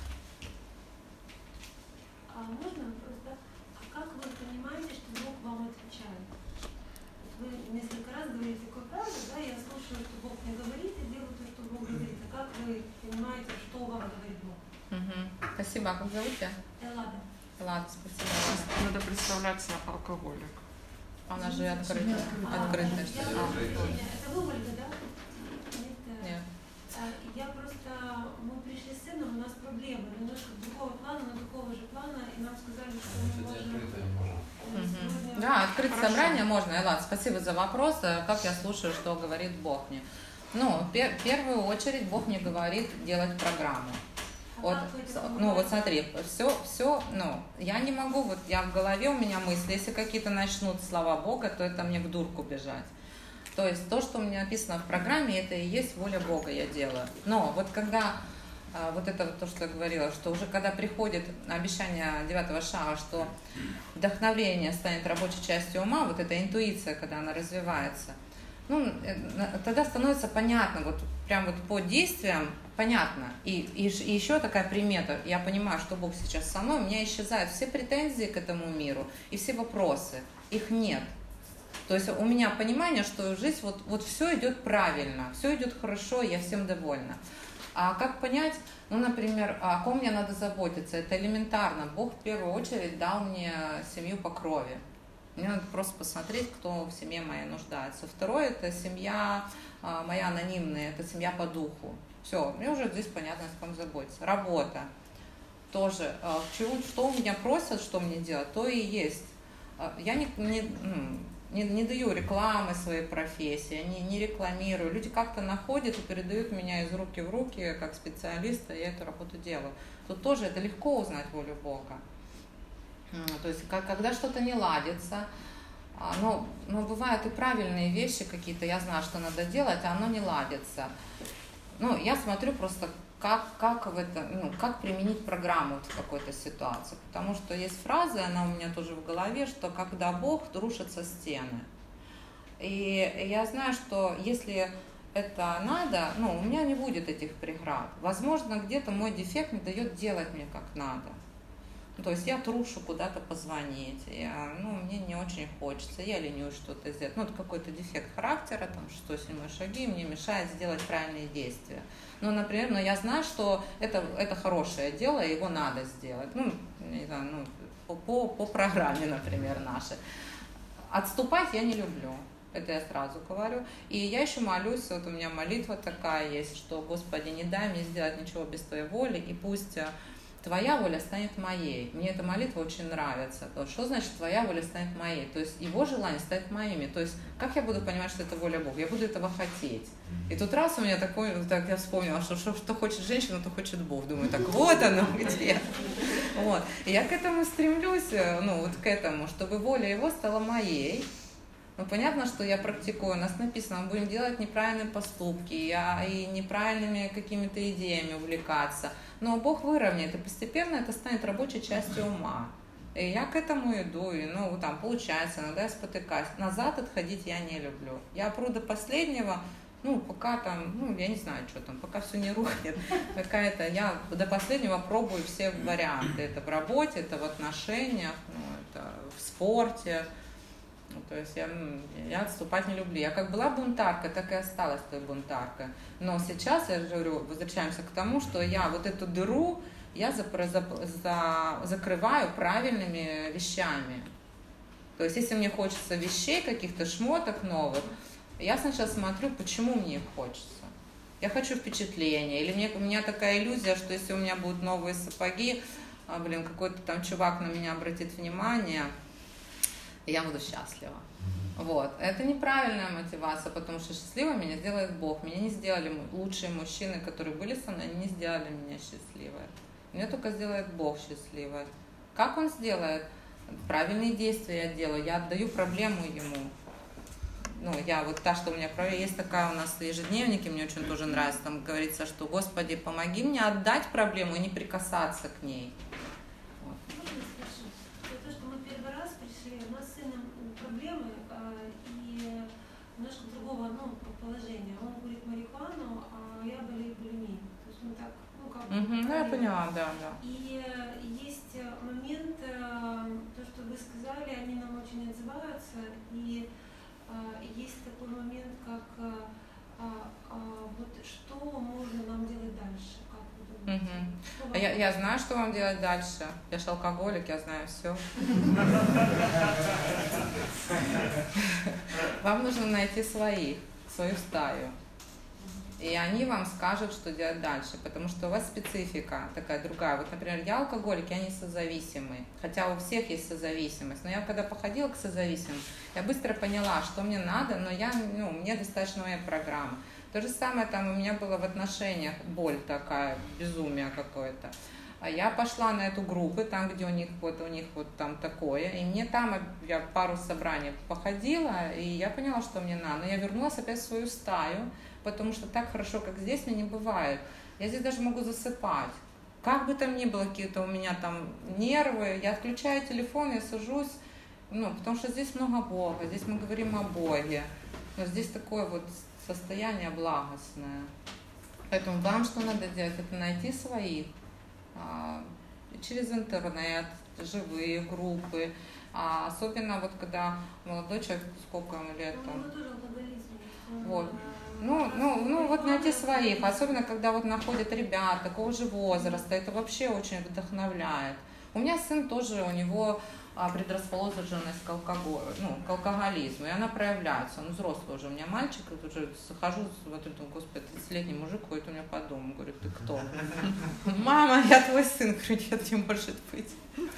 Speaker 3: А можно вопрос, да? А как вы понимаете, что Бог вам отвечает? Вы несколько раз говорите такую фразу, да, я слушаю, что Бог мне говорит, и делаю то, что Бог говорит. А как вы понимаете, что вам говорит Бог?
Speaker 1: Угу. Спасибо. А как зовут тебя?
Speaker 3: Эллада.
Speaker 1: Эллада, спасибо.
Speaker 2: Надо представляться алкоголик.
Speaker 1: Она же открытая. Открытая.
Speaker 3: Я,
Speaker 1: А,
Speaker 3: это вы, Ольга, да? Нет.
Speaker 1: нет.
Speaker 3: Я просто, мы пришли с сыном, у нас проблемы, немножко другого плана, но такого же плана, и нам сказали, что мы можем...
Speaker 1: Угу. Да, открыть Хорошо. Собрание можно. Эллад, спасибо за вопрос. Как я слушаю, что говорит Бог мне? Ну, пер, в первую очередь Бог мне говорит делать программу. А вот, ну вот смотри, все, все, ну, я не могу, вот я в голове, у меня мысли, если какие-то начнут слова Бога, то это мне в дурку бежать. То есть то, что у меня написано в программе, это и есть воля Бога, я делаю. Но вот когда, вот это вот то, что я говорила, что уже когда приходит обещание девятого шага, что вдохновение станет рабочей частью ума, вот эта интуиция, когда она развивается, ну, тогда становится понятно, вот прям вот по действиям понятно. И, и, и еще такая примета, я понимаю, что Бог сейчас со мной, у меня исчезают все претензии к этому миру и все вопросы, их нет. То есть у меня понимание, что жизнь, вот, вот все идет правильно, все идет хорошо, я всем довольна. А как понять, ну, например, о ком мне надо заботиться? Это элементарно. Бог в первую очередь дал мне семью по крови. Мне надо просто посмотреть, кто в семье моей нуждается. Второе, это семья моя анонимная, это семья по духу. Все, мне уже здесь понятно, о ком заботиться. Работа тоже. Что у меня просят, что мне делать, то и есть. Я не... не не, не даю рекламы своей профессии, не, не рекламирую. Люди как-то находят и передают меня из руки в руки как специалиста, я эту работу делаю. Тут тоже это легко узнать волю Бога. То есть как, когда что-то не ладится, но, но бывают и правильные вещи какие-то, я знаю, что надо делать, а оно не ладится. Ну, я смотрю просто, как, как, в это, ну, как применить программу в какой-то ситуации. Потому что есть фраза, она у меня тоже в голове, что когда Бог, рушатся стены. И я знаю, что если это надо, ну, у меня не будет этих преград. Возможно, где-то мой дефект не дает делать мне как надо. То есть я трушу куда-то позвонить, я, ну, мне не очень хочется, я ленюсь что-то сделать. Ну, это какой-то дефект характера, там, шестой-седьмой шаги, мне мешает сделать правильные действия. Ну, например, но я знаю, что это, это хорошее дело, его надо сделать. Ну, не знаю, ну, по, по, по программе, например, нашей. Отступать я не люблю. Это я сразу говорю. И я еще молюсь, вот у меня молитва такая есть, что, Господи, не дай мне сделать ничего без Твоей воли, и пусть Твоя воля станет моей. Мне эта молитва очень нравится. Что значит Твоя воля станет моей? То есть Его желание станет моими. То есть как я буду понимать, что это воля Бога? Я буду этого хотеть. И тут раз у меня такой, так я вспомнила, что что, что хочет женщина, то хочет Бог. Думаю, так вот оно где. Вот. И я к этому стремлюсь, ну вот к этому, чтобы воля Его стала моей. Ну, понятно, что я практикую, у нас написано, мы будем делать неправильные поступки и неправильными какими-то идеями увлекаться. Но Бог выровняет, и постепенно это станет рабочей частью ума. И я к этому иду, и, ну, там, получается, иногда я спотыкаюсь. Назад отходить я не люблю. Я пру до последнего, ну, пока там, ну, я не знаю, что там, пока все не рухнет. Какая-то, я до последнего пробую все варианты. Это в работе, это в отношениях, ну, это в спорте. Ну, то есть я, я отступать не люблю. Я как была бунтаркой, так и осталась той бунтаркой. Но сейчас, я же говорю, возвращаемся к тому, что я вот эту дыру я за, за, за, закрываю правильными вещами. То есть если мне хочется вещей, каких-то шмоток новых, я сначала смотрю, почему мне их хочется. Я хочу впечатления. Или мне, у меня такая иллюзия, что если у меня будут новые сапоги, а, блин, какой-то там чувак на меня обратит внимание, я буду счастлива. Вот. Это неправильная мотивация, потому что счастливой меня сделает Бог. Меня не сделали лучшие мужчины, которые были со мной, они не сделали меня счастливой. Меня только сделает Бог счастливой. Как Он сделает? Правильные действия я делаю, я отдаю проблему Ему. Ну, я вот та, что у меня проблема, есть такая у нас в ежедневнике, мне очень тоже нравится, там говорится, что, Господи, помоги мне отдать проблему и не прикасаться к ней.
Speaker 3: Немножко другого, ну, положения. Он говорит марихуану, а я болею булимией. То есть мы так, ну, как бы...
Speaker 1: Uh-huh. Ну, я поняла, да, да.
Speaker 3: И есть момент, то, что вы сказали, они нам очень отзываются, и есть такой момент, как вот что можно нам делать дальше? Как вы думаете?
Speaker 1: Uh-huh. Я, я знаю, что вам делать дальше. Я же алкоголик, я знаю все. Вам нужно найти своих, свою стаю. И они вам скажут, что делать дальше, потому что у вас специфика такая другая. Вот, например, я алкоголик, я не созависимый, хотя у всех есть созависимость. Но я когда походила к созависимым, я быстро поняла, что мне надо, но я, ну, мне достаточно моей программы. То же самое там у меня было в отношениях, боль такая, безумие какое-то. А я пошла на эту группу, там, где у них вот, у них вот там такое, и мне там, я пару собраний походила, и я поняла, что мне надо. Но я вернулась опять в свою стаю, потому что так хорошо, как здесь, мне не бывает. Я здесь даже могу засыпать. Как бы там ни было, какие-то у меня там нервы, я отключаю телефон, я сажусь, ну, потому что здесь много Бога, здесь мы говорим о Боге, но здесь такое вот состояние благостное. Поэтому вам что надо делать? Это найти своих. Через интернет, живые группы, а особенно вот когда молодой человек, сколько ему лет там, вот, ну, ну, ну вот найти своих, особенно когда вот находят ребят такого же возраста, это вообще очень вдохновляет. У меня сын тоже, у него предрасположенность к алкоголю, ну, к алкоголизму, и она проявляется. Он взрослый уже, у меня мальчик, и уже захожу, смотрю, думаю, господи, тридцатилетний мужик ходит у меня по дому, говорю, ты кто? Мама, я твой сын, говорю, нет, не может быть.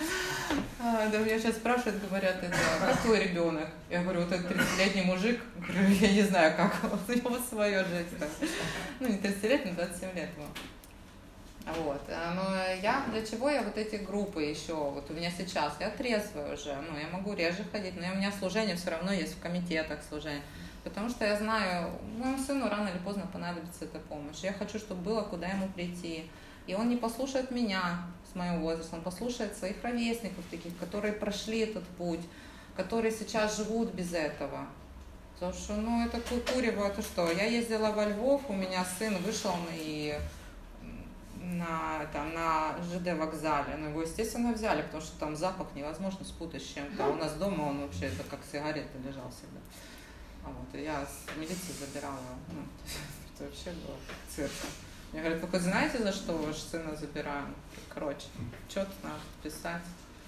Speaker 1: А, да, меня сейчас спрашивают, говорят, это, как твой ребенок? Я говорю, вот этот тридцатилетний мужик, говорю, я не знаю, как, вот у него свое жизнь. Ну, не тридцать лет, но двадцать семь лет ему. Вот. Но я для чего я вот эти группы еще, вот у меня сейчас, я трезвая уже, ну, я могу реже ходить, но у меня служение все равно есть в комитетах служения, потому что я знаю, моему сыну рано или поздно понадобится эта помощь. Я хочу, чтобы было куда ему прийти. И он не послушает меня с моего возраста, он послушает своих ровесников таких, которые прошли этот путь, которые сейчас живут без этого. Потому что, ну, это курево, это что? Я ездила во Львов, у меня сын вышел и на, там, на ЖД вокзале, но его, естественно, взяли, потому что там запах невозможно спутать с чем-то. А у нас дома он вообще, это как сигарета лежал всегда. А вот, и я с милиции забирала, ну, это вообще было цирк. Мне говорят, вы хоть знаете, за что ваш сына забираем? Короче, что-то надо писать.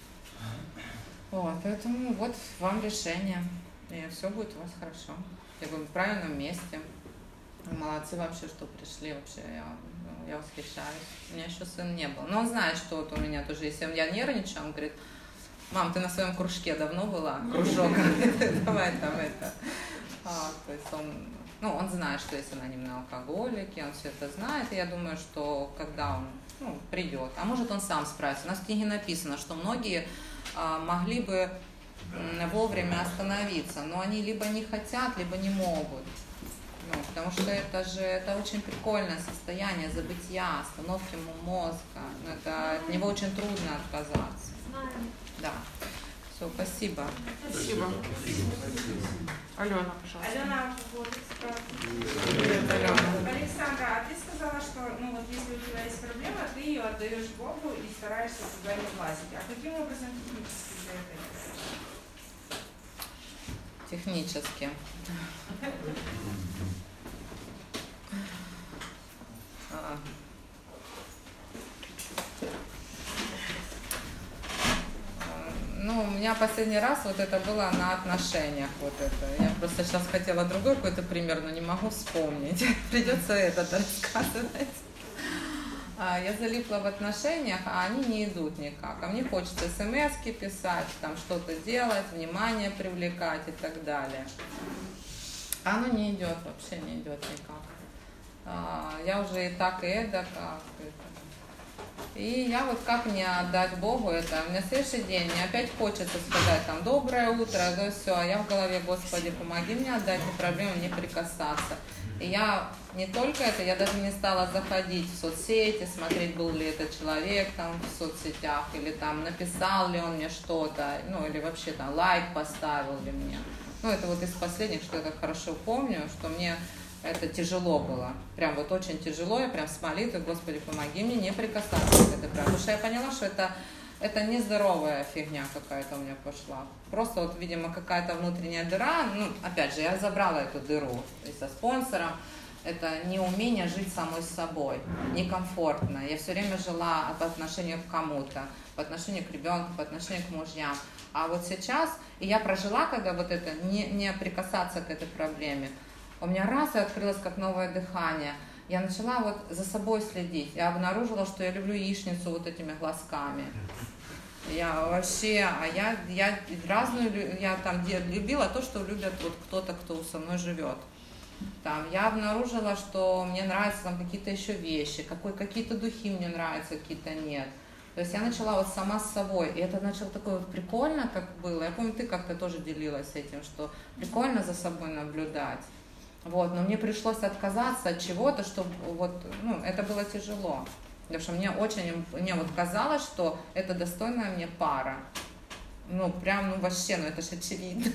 Speaker 1: Вот, поэтому вот вам решение, и все будет у вас хорошо. Я буду в правильном месте. Вы молодцы вообще, что пришли, вообще, я, я восхищаюсь. У меня еще сын не был. Но он знает, что вот у меня тоже, если я нервничаю, он говорит, мам, ты на своем кружке давно была? Кружок, давай там это. А, то есть он, ну, он знает, что если анонимные алкоголики, он все это знает, и я думаю, что когда он, ну, придет, а может он сам справится. У нас в книге написано, что многие а, могли бы м, вовремя остановиться, но они либо не хотят, либо не могут. Ну, потому что это же это очень прикольное состояние забытия, остановки мозга. Это, от него очень трудно отказаться. Да. Все, спасибо.
Speaker 2: Спасибо. Алена, пожалуйста.
Speaker 4: Алена, вот,
Speaker 1: Привет, Алена.
Speaker 4: Александра, а ты сказала, что ну, вот, если у тебя есть проблема, ты ее отдаешь Богу и стараешься туда не влазить. А каким образом технически для этого?
Speaker 1: Технически. А. Ну, у меня последний раз вот это было на отношениях, вот это. Я просто сейчас хотела другой какой-то пример, но не могу вспомнить. Придется этот рассказывать. Я залипла в отношениях, а они не идут никак. А мне хочется смс-ки писать, там что-то делать, внимание привлекать и так далее. А оно не идет, вообще не идет никак. Я уже и так, и эдак. И я вот как мне отдать Богу это? У меня следующий день, мне опять хочется сказать там доброе утро, да все, а я в голове, Господи, помоги мне отдать, не проблема, не прикасаться. И я не только это, я даже не стала заходить в соцсети, смотреть, был ли этот человек там в соцсетях, или там написал ли он мне что-то, ну или вообще там лайк поставил ли мне. Ну это вот из последних, что я так хорошо помню, что мне это тяжело было. Прям вот очень тяжело, я прям с молитвой, Господи, помоги мне не прикасаться к этой правде. Потому что я поняла, что это, это нездоровая фигня какая-то у меня пошла. Просто вот, видимо, какая-то внутренняя дыра. Ну, опять же, я забрала эту дыру и со спонсором. Это неумение жить самой собой, некомфортно. Я все время жила по отношению к кому-то, по отношению к ребенку, по отношению к мужьям. А вот сейчас, и я прожила, когда вот это, не, не прикасаться к этой проблеме, у меня раз и открылось как новое дыхание. Я начала вот за собой следить. Я обнаружила, что я люблю яичницу вот этими глазками. Я вообще, а я, я разную, я там любила то, что любят вот кто-то, кто со мной живет. Там, я обнаружила, что мне нравятся там какие-то еще вещи, какой, какие-то духи мне нравятся, какие-то нет. То есть я начала вот сама с собой, и это начало такое вот прикольно, как было. Я помню, ты как-то тоже делилась этим, что прикольно за собой наблюдать. Вот, но мне пришлось отказаться от чего-то, чтобы вот, ну, это было тяжело. Потому что мне очень, мне вот казалось, что это достойная мне пара. Ну, прям, ну, вообще, ну, это же очевидно.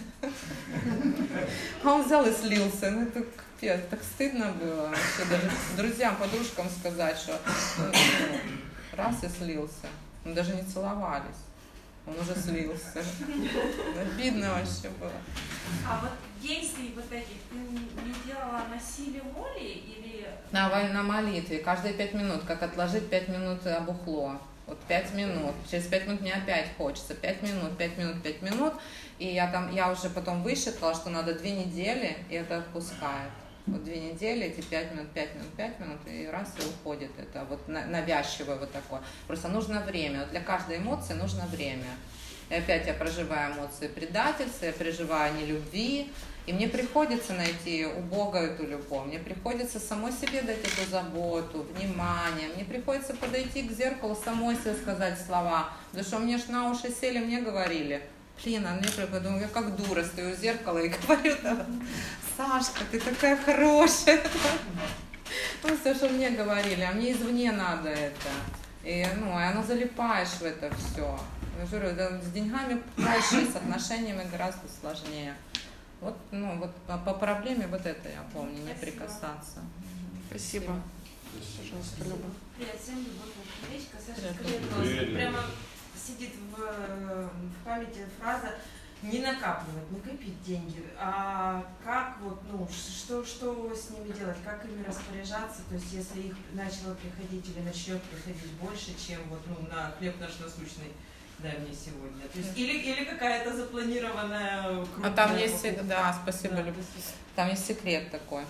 Speaker 1: А он взял и слился. Ну, это капец, так стыдно было. Вообще, даже друзьям, подружкам сказать, что ну, раз и слился. Мы даже не целовались. Он уже слился. Обидно вообще было.
Speaker 4: А вот действий вот этих ты не делала на силе воли или...
Speaker 1: На, на молитве. Каждые пять минут. Как отложить пять минут бухло. Вот пять минут. Через пять минут мне опять хочется. Пять минут, пять минут, пять минут. И я там, я уже потом высчитала, что надо две недели, и это отпускает. Вот две недели, эти пять минут, пять минут, пять минут, и раз, и уходит это вот навязчивое вот такое. Просто нужно время. Вот для каждой эмоции нужно время. И опять я проживаю эмоции предательства, я проживаю нелюбви, и мне приходится найти у Бога эту любовь, мне приходится самой себе дать эту заботу, внимание, мне приходится подойти к зеркалу, самой себе сказать слова, потому что мне ж на уши сели, мне говорили, блин, а мне прям, думаю, я как дура стою у зеркала и говорю, Сашка, ты такая хорошая, ну, все, что мне говорили, а мне извне надо это, и, ну, и оно залипаешь в это все. Я говорю, да, с деньгами проще, с отношениями гораздо сложнее. Вот, ну, вот по, по проблеме вот это я помню, не прикасаться.
Speaker 2: Спасибо. Пожалуйста, Люба.
Speaker 3: Привет, всем Любовь Колечко. Саша Скорее прямо сидит в, в памяти фраза «не накапливать, не копить деньги». А как вот, ну, что, что с ними делать, как ими распоряжаться? То есть если их начало приходить или начнет приходить больше, чем вот, ну, на хлеб наш насущный, дай мне сегодня. То есть, или, или какая-то запланированная крупная...
Speaker 1: А там есть, покупка. Да, спасибо,
Speaker 3: да,
Speaker 1: Люба. Там есть секрет такой,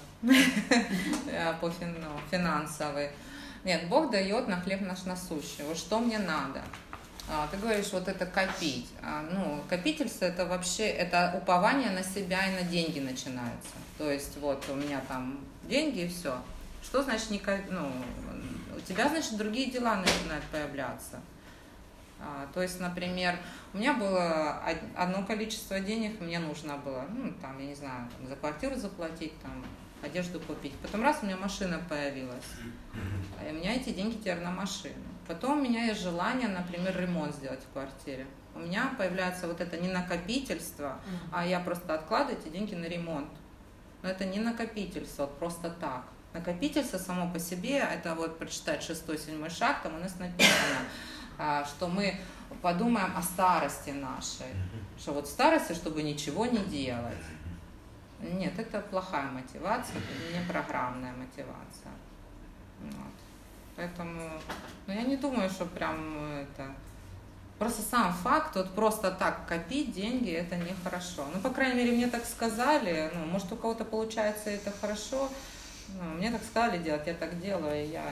Speaker 1: по финансовый. Нет, Бог дает на хлеб наш насущный. Вот что мне надо? Ты говоришь, вот это копить. Ну, копительство это вообще, это упование на себя и на деньги начинается. То есть вот у меня там деньги и все. Что значит не, ну, у тебя, значит, другие дела начинают появляться. А, то есть, например, у меня было одно количество денег, мне нужно было, ну, там, я не знаю, там, за квартиру заплатить, там, одежду купить. Потом раз у меня машина появилась, и у меня эти деньги теперь на машину. Потом у меня есть желание, например, ремонт сделать в квартире. У меня появляется вот это не накопительство, а я просто откладываю эти деньги на ремонт. Но это не накопительство, вот просто так. Накопительство само по себе, это вот прочитать шестой-седьмой шаг, там у нас написано, что мы подумаем о старости нашей, что вот в старости, чтобы ничего не делать. Нет, это плохая мотивация, это не программная мотивация. Вот. Поэтому, ну, я не думаю, что прям это... Просто сам факт, вот просто так копить деньги, это нехорошо. Ну, по крайней мере, мне так сказали, ну, может, у кого-то получается это хорошо, ну, мне так сказали делать, я так делаю, и я...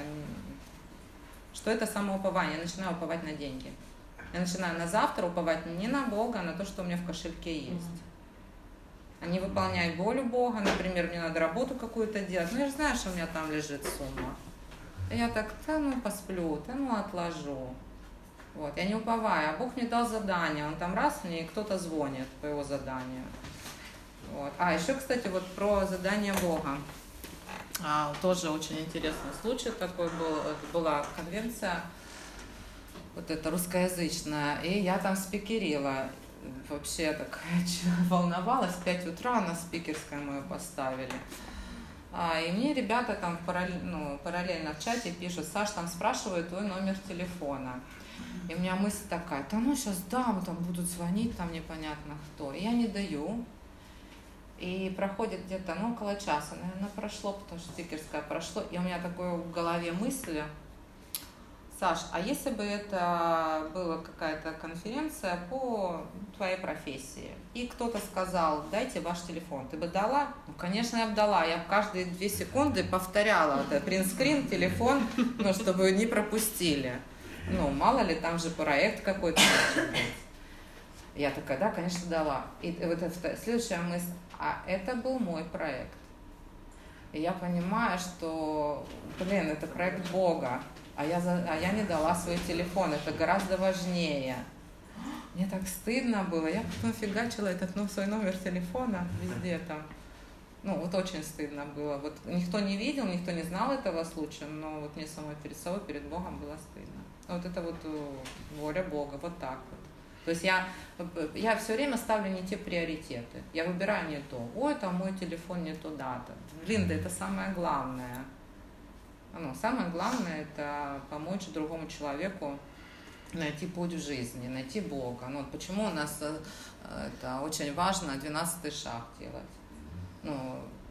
Speaker 1: Что это самоупование, я начинаю уповать на деньги. Я начинаю на завтра уповать не на Бога, а на то, что у меня в кошельке есть. А не выполнять волю Бога, например, мне надо работу какую-то делать, ну я же знаю, что у меня там лежит сумма. И я так, да ну посплю, да ну отложу. Вот, я не уповаю, а Бог мне дал задание, он там раз мне кто-то звонит по его заданию. Вот. А еще, кстати, вот про задание Бога. А, тоже очень интересный случай такой был, была конвенция, вот эта русскоязычная, и я там спикерила, вообще так волновалась, в пять утра на спикерское мою поставили, а, и мне ребята там параллель, ну, параллельно в чате пишут, Саш, там спрашивают твой номер телефона, и у меня мысль такая, да ну сейчас дам, там будут звонить, там непонятно кто, и я не даю. И проходит где-то, ну, около часа, наверное, прошло, потому что спикерское прошло, и у меня такое в голове мысль, Саш, а если бы это была какая-то конференция по твоей профессии, и кто-то сказал, дайте ваш телефон, ты бы дала? Ну, конечно, я бы дала, я каждые две секунды повторяла вот этот принтскрин, телефон, ну, чтобы не пропустили. Ну, мало ли, там же проект какой-то может быть. Я такая, да, конечно, дала. И вот эта следующая мысль, а это был мой проект. И я понимаю, что, блин, это проект Бога, а я, за, а я не дала свой телефон, это гораздо важнее. Мне так стыдно было, я потом фигачила этот, ну, свой номер телефона везде там. Ну, вот очень стыдно было. Вот никто не видел, никто не знал этого случая, но вот мне самой перед собой, перед Богом было стыдно. Вот это вот воля Бога, вот так вот. То есть я, я все время ставлю не те приоритеты. Я выбираю не то. Ой, там мой телефон не туда-то. Блин, да это самое главное. Ну, самое главное это помочь другому человеку найти путь в жизни, найти Бога. Ну, вот почему у нас это очень важно двенадцатый шаг делать. Ну,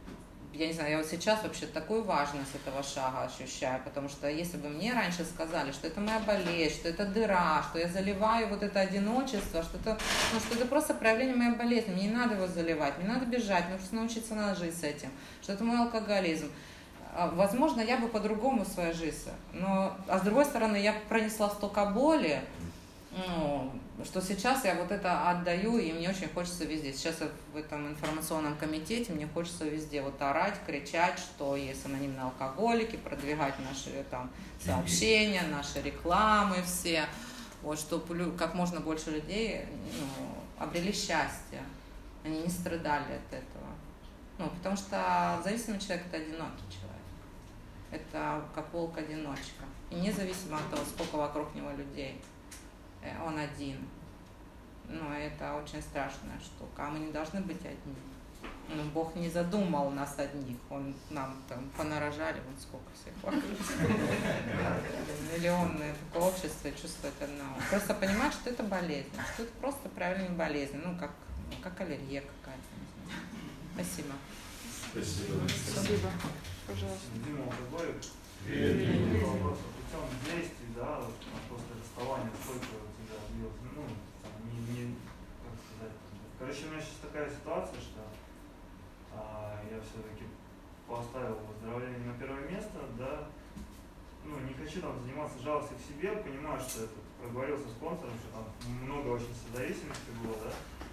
Speaker 1: я не знаю, я вот сейчас вообще такую важность этого шага ощущаю, потому что если бы мне раньше сказали, что это моя болезнь, что это дыра, что я заливаю вот это одиночество, что это, ну, что это просто проявление моей болезни, мне не надо его заливать, мне надо бежать, мне нужно научиться надо жить с этим, что это мой алкоголизм. Возможно, я бы по-другому в своей жизни, но, а с другой стороны, я пронесла столько боли, ну, что сейчас я вот это отдаю, и мне очень хочется везде. Сейчас я в этом информационном комитете, мне хочется везде вот орать, кричать, что есть анонимные алкоголики, продвигать наши там сообщения, наши рекламы все, вот, чтобы как можно больше людей, ну, обрели счастье, они не страдали от этого. Ну, потому что зависимый человек – это одинокий человек, это как волк-одиночка, и независимо от того, сколько вокруг него людей. Он один. Ну, это очень страшная штука. А мы не должны быть одни. Ну, Бог не задумал нас одних. Он нам там понарожали, вот сколько всех вокруг. Миллионное такое общество чувствует одного. Просто понимать, что это болезнь. Что это просто правильная болезнь. Ну, как, как аллергия какая-то. Спасибо.
Speaker 5: Спасибо.
Speaker 2: Спасибо. Пожалуйста.
Speaker 6: Дима алкоголик. Привет. Вопрос о путем действий, да, вот, после расставания, сколько у тебя длилось, ну, там, не, не, как сказать, короче, у меня сейчас такая ситуация, что а, я все-таки поставил выздоровление на первое место, да, ну, не хочу там заниматься жалостью к себе, понимаю, что это, проговорился с спонсором, что там много очень созависимости было, да,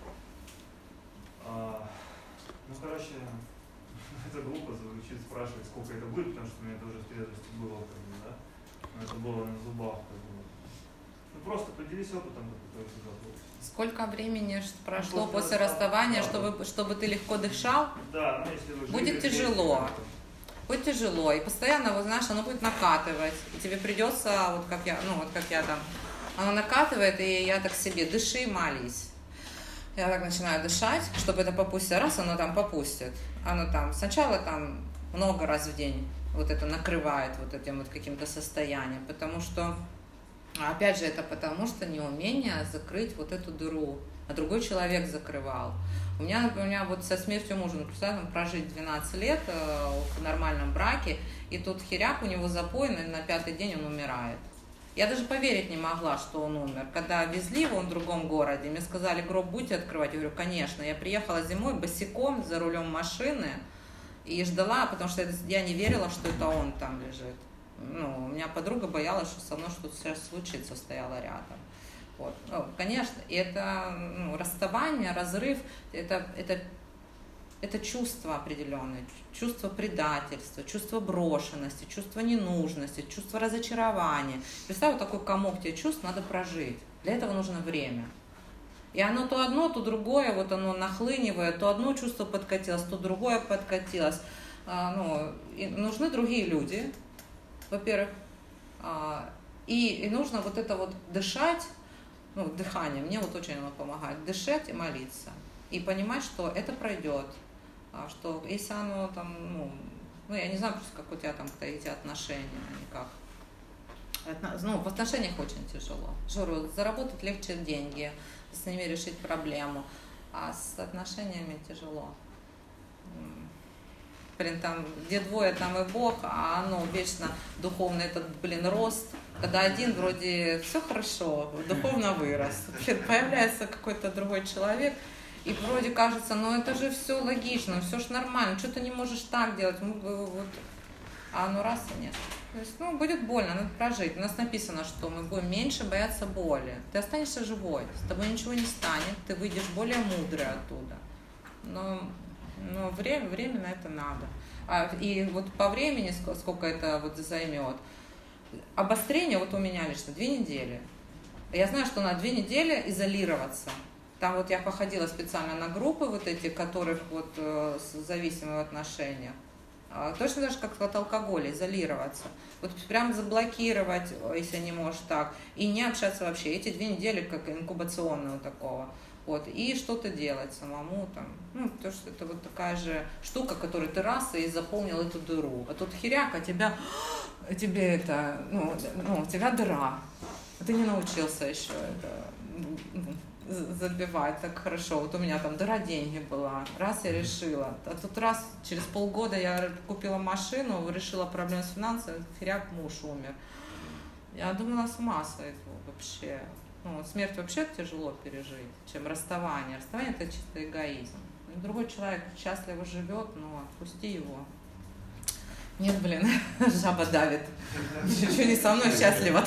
Speaker 6: а, ну, короче, это глупо звучит спрашивать, сколько это будет, потому что у меня это уже в трезвости было, как бы, да? Но это было на зубах, как бы. Ну просто поделись опытом, который ты забыл.
Speaker 1: Сколько времени прошло
Speaker 6: Ну,
Speaker 1: после
Speaker 6: да,
Speaker 1: расставания,
Speaker 6: да,
Speaker 1: чтобы,
Speaker 6: да.
Speaker 1: чтобы ты легко дышал?
Speaker 6: Да, ну если вы
Speaker 1: Будет
Speaker 6: жили,
Speaker 1: тяжело.
Speaker 6: вместе,
Speaker 1: Будет тяжело, и постоянно, вот знаешь, оно будет накатывать, и тебе придется, вот как я, ну вот как я там, оно накатывает, и я так себе, дыши, молись. Я так начинаю дышать, чтобы это попустить. Раз оно там попустит, оно там сначала там много раз в день вот это накрывает вот этим вот каким-то состоянием, потому что, опять же, это потому что неумение закрыть вот эту дыру, а другой человек закрывал. У меня, у меня вот со смертью мужа, ну, представляете, прожить двенадцать лет э, в нормальном браке, и тут херяк у него запойный, на пятый день он умирает. Я даже поверить не могла, что он умер. Когда везли его в другом городе, мне сказали, гроб будете открывать? Я говорю, конечно. Я приехала зимой босиком за рулем машины и ждала, потому что я не верила, что это он там лежит. Ну, у меня подруга боялась, что со мной что-то сейчас случится, стояла рядом. Вот. Ну, конечно, и это ну, расставание, разрыв, это, это, это чувство определенное, чувство предательства, чувство брошенности, чувство ненужности, чувство разочарования. Представь, вот такой комок тебе чувств надо прожить. Для этого нужно время. И оно то одно, то другое, вот оно нахлынивает, то одно чувство подкатилось, то другое подкатилось. А, ну, и нужны другие люди, во-первых, а, и, и нужно вот это вот дышать, ну, дыхание, мне вот очень оно помогает, дышать и молиться. И понимать, что это пройдет, что если оно там, ну, ну я не знаю, просто как у тебя там эти отношения, они как. Ну, в отношениях очень тяжело. Журу, заработать легче деньги, с ними решить проблему, а с отношениями тяжело. Блин, там, где двое, там и Бог, а оно вечно духовный этот, блин, рост. Когда один вроде все хорошо, духовно вырос, появляется какой-то другой человек, и вроде кажется, ну это же все логично, все же нормально, что ты не можешь так делать, вот. А оно раз и нет. То есть, ну, будет больно, надо прожить. У нас написано, что мы будем меньше бояться боли. Ты останешься живой, с тобой ничего не станет, ты выйдешь более мудрый оттуда. Но, но время, время на это надо. А, и вот по времени, сколько это вот займет, обострение вот у меня лично две недели. Я знаю, что на две недели изолироваться. Там вот я походила специально на группы вот эти, которых вот э, зависимы в отношениях. Точно так же, как от алкоголя, изолироваться. Вот прям заблокировать, если не можешь так, и не общаться вообще. Эти две недели как инкубационного такого. Вот, и что-то делать самому там. Ну, то, что это вот такая же штука, которую ты раз и заполнил эту дыру. А тут херяк, а тебя, тебе это, ну, ну, у тебя дыра. Ты не научился еще это, забивать так хорошо. Вот у меня там дыра деньги была. Раз я решила. А тут раз через полгода я купила машину, решила проблему с финансами, хряк, муж умер. Я думала, с ума сойду вообще. Ну, смерть вообще тяжело пережить, чем расставание. Расставание — это чисто эгоизм. Другой человек счастливо живет, но отпусти его. Нет, блин, жаба давит. Чуть-чуть не со мной счастлива.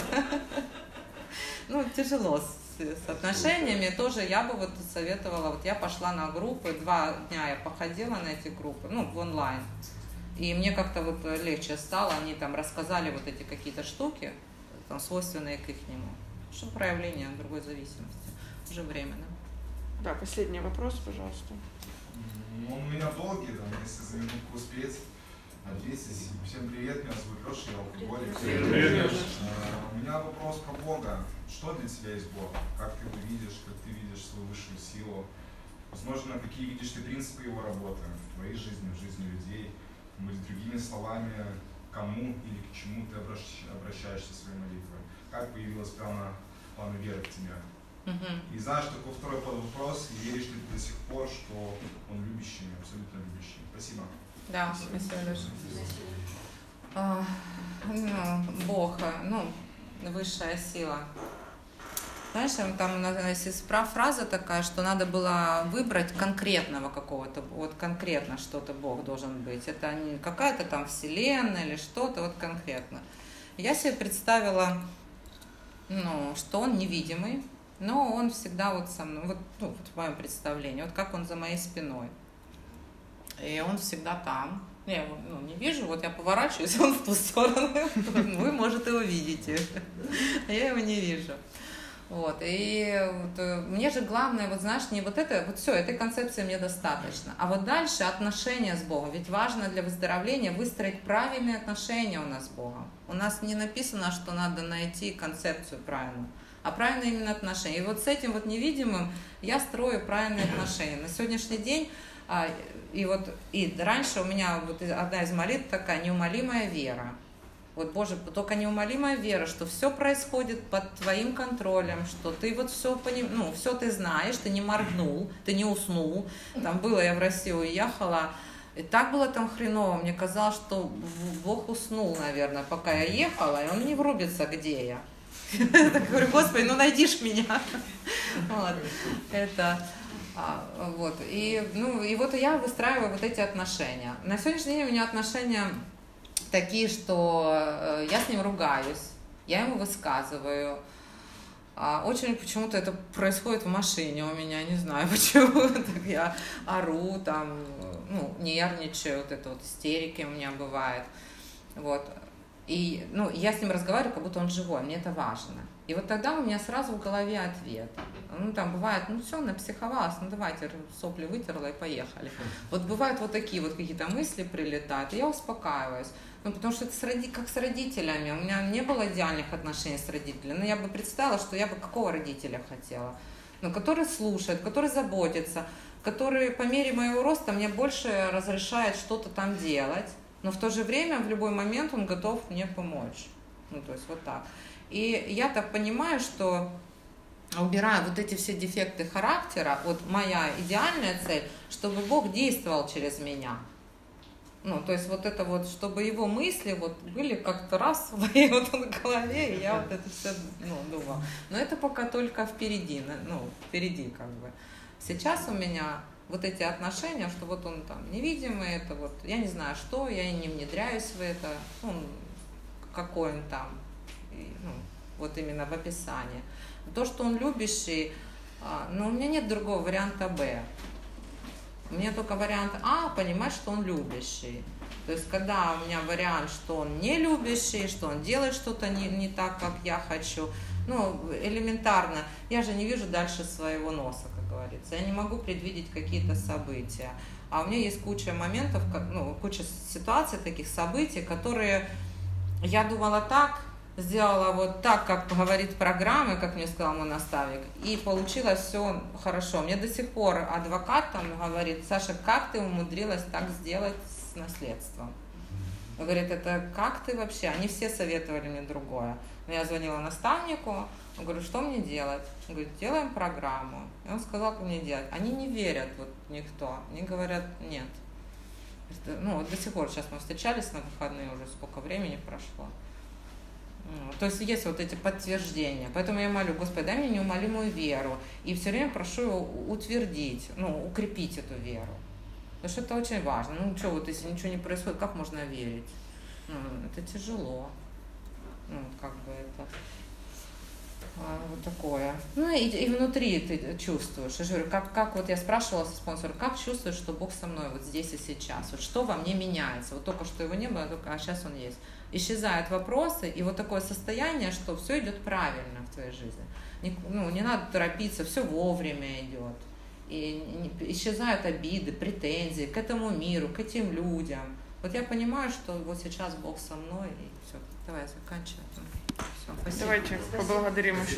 Speaker 1: Ну, тяжело с, с отношениями. Тоже я бы вот советовала, вот я пошла на группы, два дня я походила на эти группы, ну, в онлайн. И мне как-то вот легче стало, они там рассказали вот эти какие-то штуки, там, свойственные к ихнему. Что проявление другой зависимости. Уже временно.
Speaker 2: Да, последний вопрос, пожалуйста.
Speaker 5: Он у меня долгий, там, если за минутку успеть ответить. Всем привет, меня зовут Леша, я алкоголик.
Speaker 6: Привет.
Speaker 5: У меня вопрос про Бога. Что для тебя есть Бог? Как ты его видишь, как ты видишь свою высшую силу? Возможно, какие видишь ты принципы его работы в твоей жизни, в жизни людей? Или другими словами, кому или к чему ты обращаешься в своей молитве? Как появилась прямо плана веры в тебя?
Speaker 1: Угу.
Speaker 5: И знаешь, такой второй подвопрос, и веришь ли ты до сих пор, что он любящий, абсолютно любящий? Спасибо.
Speaker 1: Да, спасибо, Леша. А, ну, Бог, ну, высшая сила. Знаешь, там у нас есть фраза такая, что надо было выбрать конкретного какого-то, вот конкретно что-то Бог должен быть. Это не какая-то там вселенная или что-то, вот конкретно. Я себе представила, ну, что он невидимый, но он всегда вот со мной, вот, ну, вот в моем представлении, вот как он за моей спиной. И он всегда там. Я его, ну, не вижу, вот я поворачиваюсь, он в ту сторону. Вы, может, его видите. А я его не вижу. Вот. И вот, мне же главное, вот знаешь, не вот это, вот все, этой концепции мне достаточно. А вот дальше отношения с Богом. Ведь важно для выздоровления выстроить правильные отношения у нас с Богом. У нас не написано, что надо найти концепцию правильную, а правильные именно отношения. И вот с этим вот невидимым я строю правильные отношения. На сегодняшний день, и вот и раньше у меня вот одна из молитв такая: неумолимая вера. Вот, Боже, только неумолимая вера, что все происходит под твоим контролем, что ты вот все поним... ну, все ты знаешь, ты не моргнул, ты не уснул. Там было, я в Россию уехала, и так было там хреново, мне казалось, что Бог уснул, наверное, пока я ехала, и он не врубится, где я. Я говорю: Господи, ну найдишь меня. Вот, это... А, вот, и, ну, и вот я выстраиваю вот эти отношения. На сегодняшний день у меня отношения такие, что э, я с ним ругаюсь, я ему высказываю. А, очень почему-то это происходит в машине у меня, не знаю почему. Так я ору, там, ну, нервничаю, вот это вот истерики у меня бывает. Вот. И, ну, я с ним разговариваю, как будто он живой, мне это важно. И вот тогда у меня сразу в голове ответ. Ну, там бывает, ну все, напсиховалась, ну давайте, сопли вытерла и поехали. Вот бывают вот такие вот какие-то мысли прилетают, и я успокаиваюсь. Ну, потому что это с роди... как с родителями. У меня не было идеальных отношений с родителями. Но я бы представила, что я бы какого родителя хотела. Ну, который слушает, который заботится, который по мере моего роста мне больше разрешает что-то там делать. Но в то же время в любой момент он готов мне помочь. Ну, то есть вот так. И я так понимаю, что убирая вот эти все дефекты характера, вот моя идеальная цель, чтобы Бог действовал через меня. Ну, то есть вот это вот, чтобы его мысли вот были как-то раз в моей вот голове, и я вот это все, ну, думала. Но это пока только впереди, ну, впереди как бы. Сейчас у меня вот эти отношения, что вот он там невидимый, это вот, я не знаю что, я не внедряюсь в это, ну, какой он там, и, ну, вот именно в описании. То, что он любящий, но у меня нет другого варианта Б. У меня только вариант А, понимать, что он любящий. То есть, когда у меня вариант, что он не любящий, что он делает что-то не, не так, как я хочу, ну, элементарно, я же не вижу дальше своего носа, как говорится. Я не могу предвидеть какие-то события. А у меня есть куча моментов, ну, куча ситуаций, таких событий, которые я думала так, сделала вот так, как говорит программа, как мне сказал мой наставник, и получилось все хорошо. Мне до сих пор адвокат там говорит: Саша, как ты умудрилась так сделать с наследством? Он говорит, это как ты вообще? Они все советовали мне другое. Но я звонила наставнику, он говорит, что мне делать? Он говорит, делаем программу. И он сказал, как мне делать. Они не верят, вот никто. Они говорят, нет. Ну, вот до сих пор сейчас мы встречались на выходные, уже сколько времени прошло. То есть есть вот эти подтверждения. Поэтому я молю, Господи, дай мне неумолимую веру. И все время прошу его утвердить, ну, укрепить эту веру. Потому что это очень важно. Ну, что, вот если ничего не происходит, как можно верить? Ну, это тяжело. Ну, как бы это а, вот такое. Ну, и, и внутри ты чувствуешь. Я же говорю, как, как вот я спрашивала со спонсором, как чувствуешь, что Бог со мной вот здесь и сейчас? Вот что во мне меняется? Вот только что его не было, только, а сейчас он есть. Исчезают вопросы, и вот такое состояние, что все идет правильно в твоей жизни. Не, ну, не надо торопиться, все вовремя идет. И не, исчезают обиды, претензии к этому миру, к этим людям. Вот я понимаю, что вот сейчас Бог со мной, и все. Давай заканчиваем. Все, спасибо.
Speaker 2: Давайте поблагодарим еще.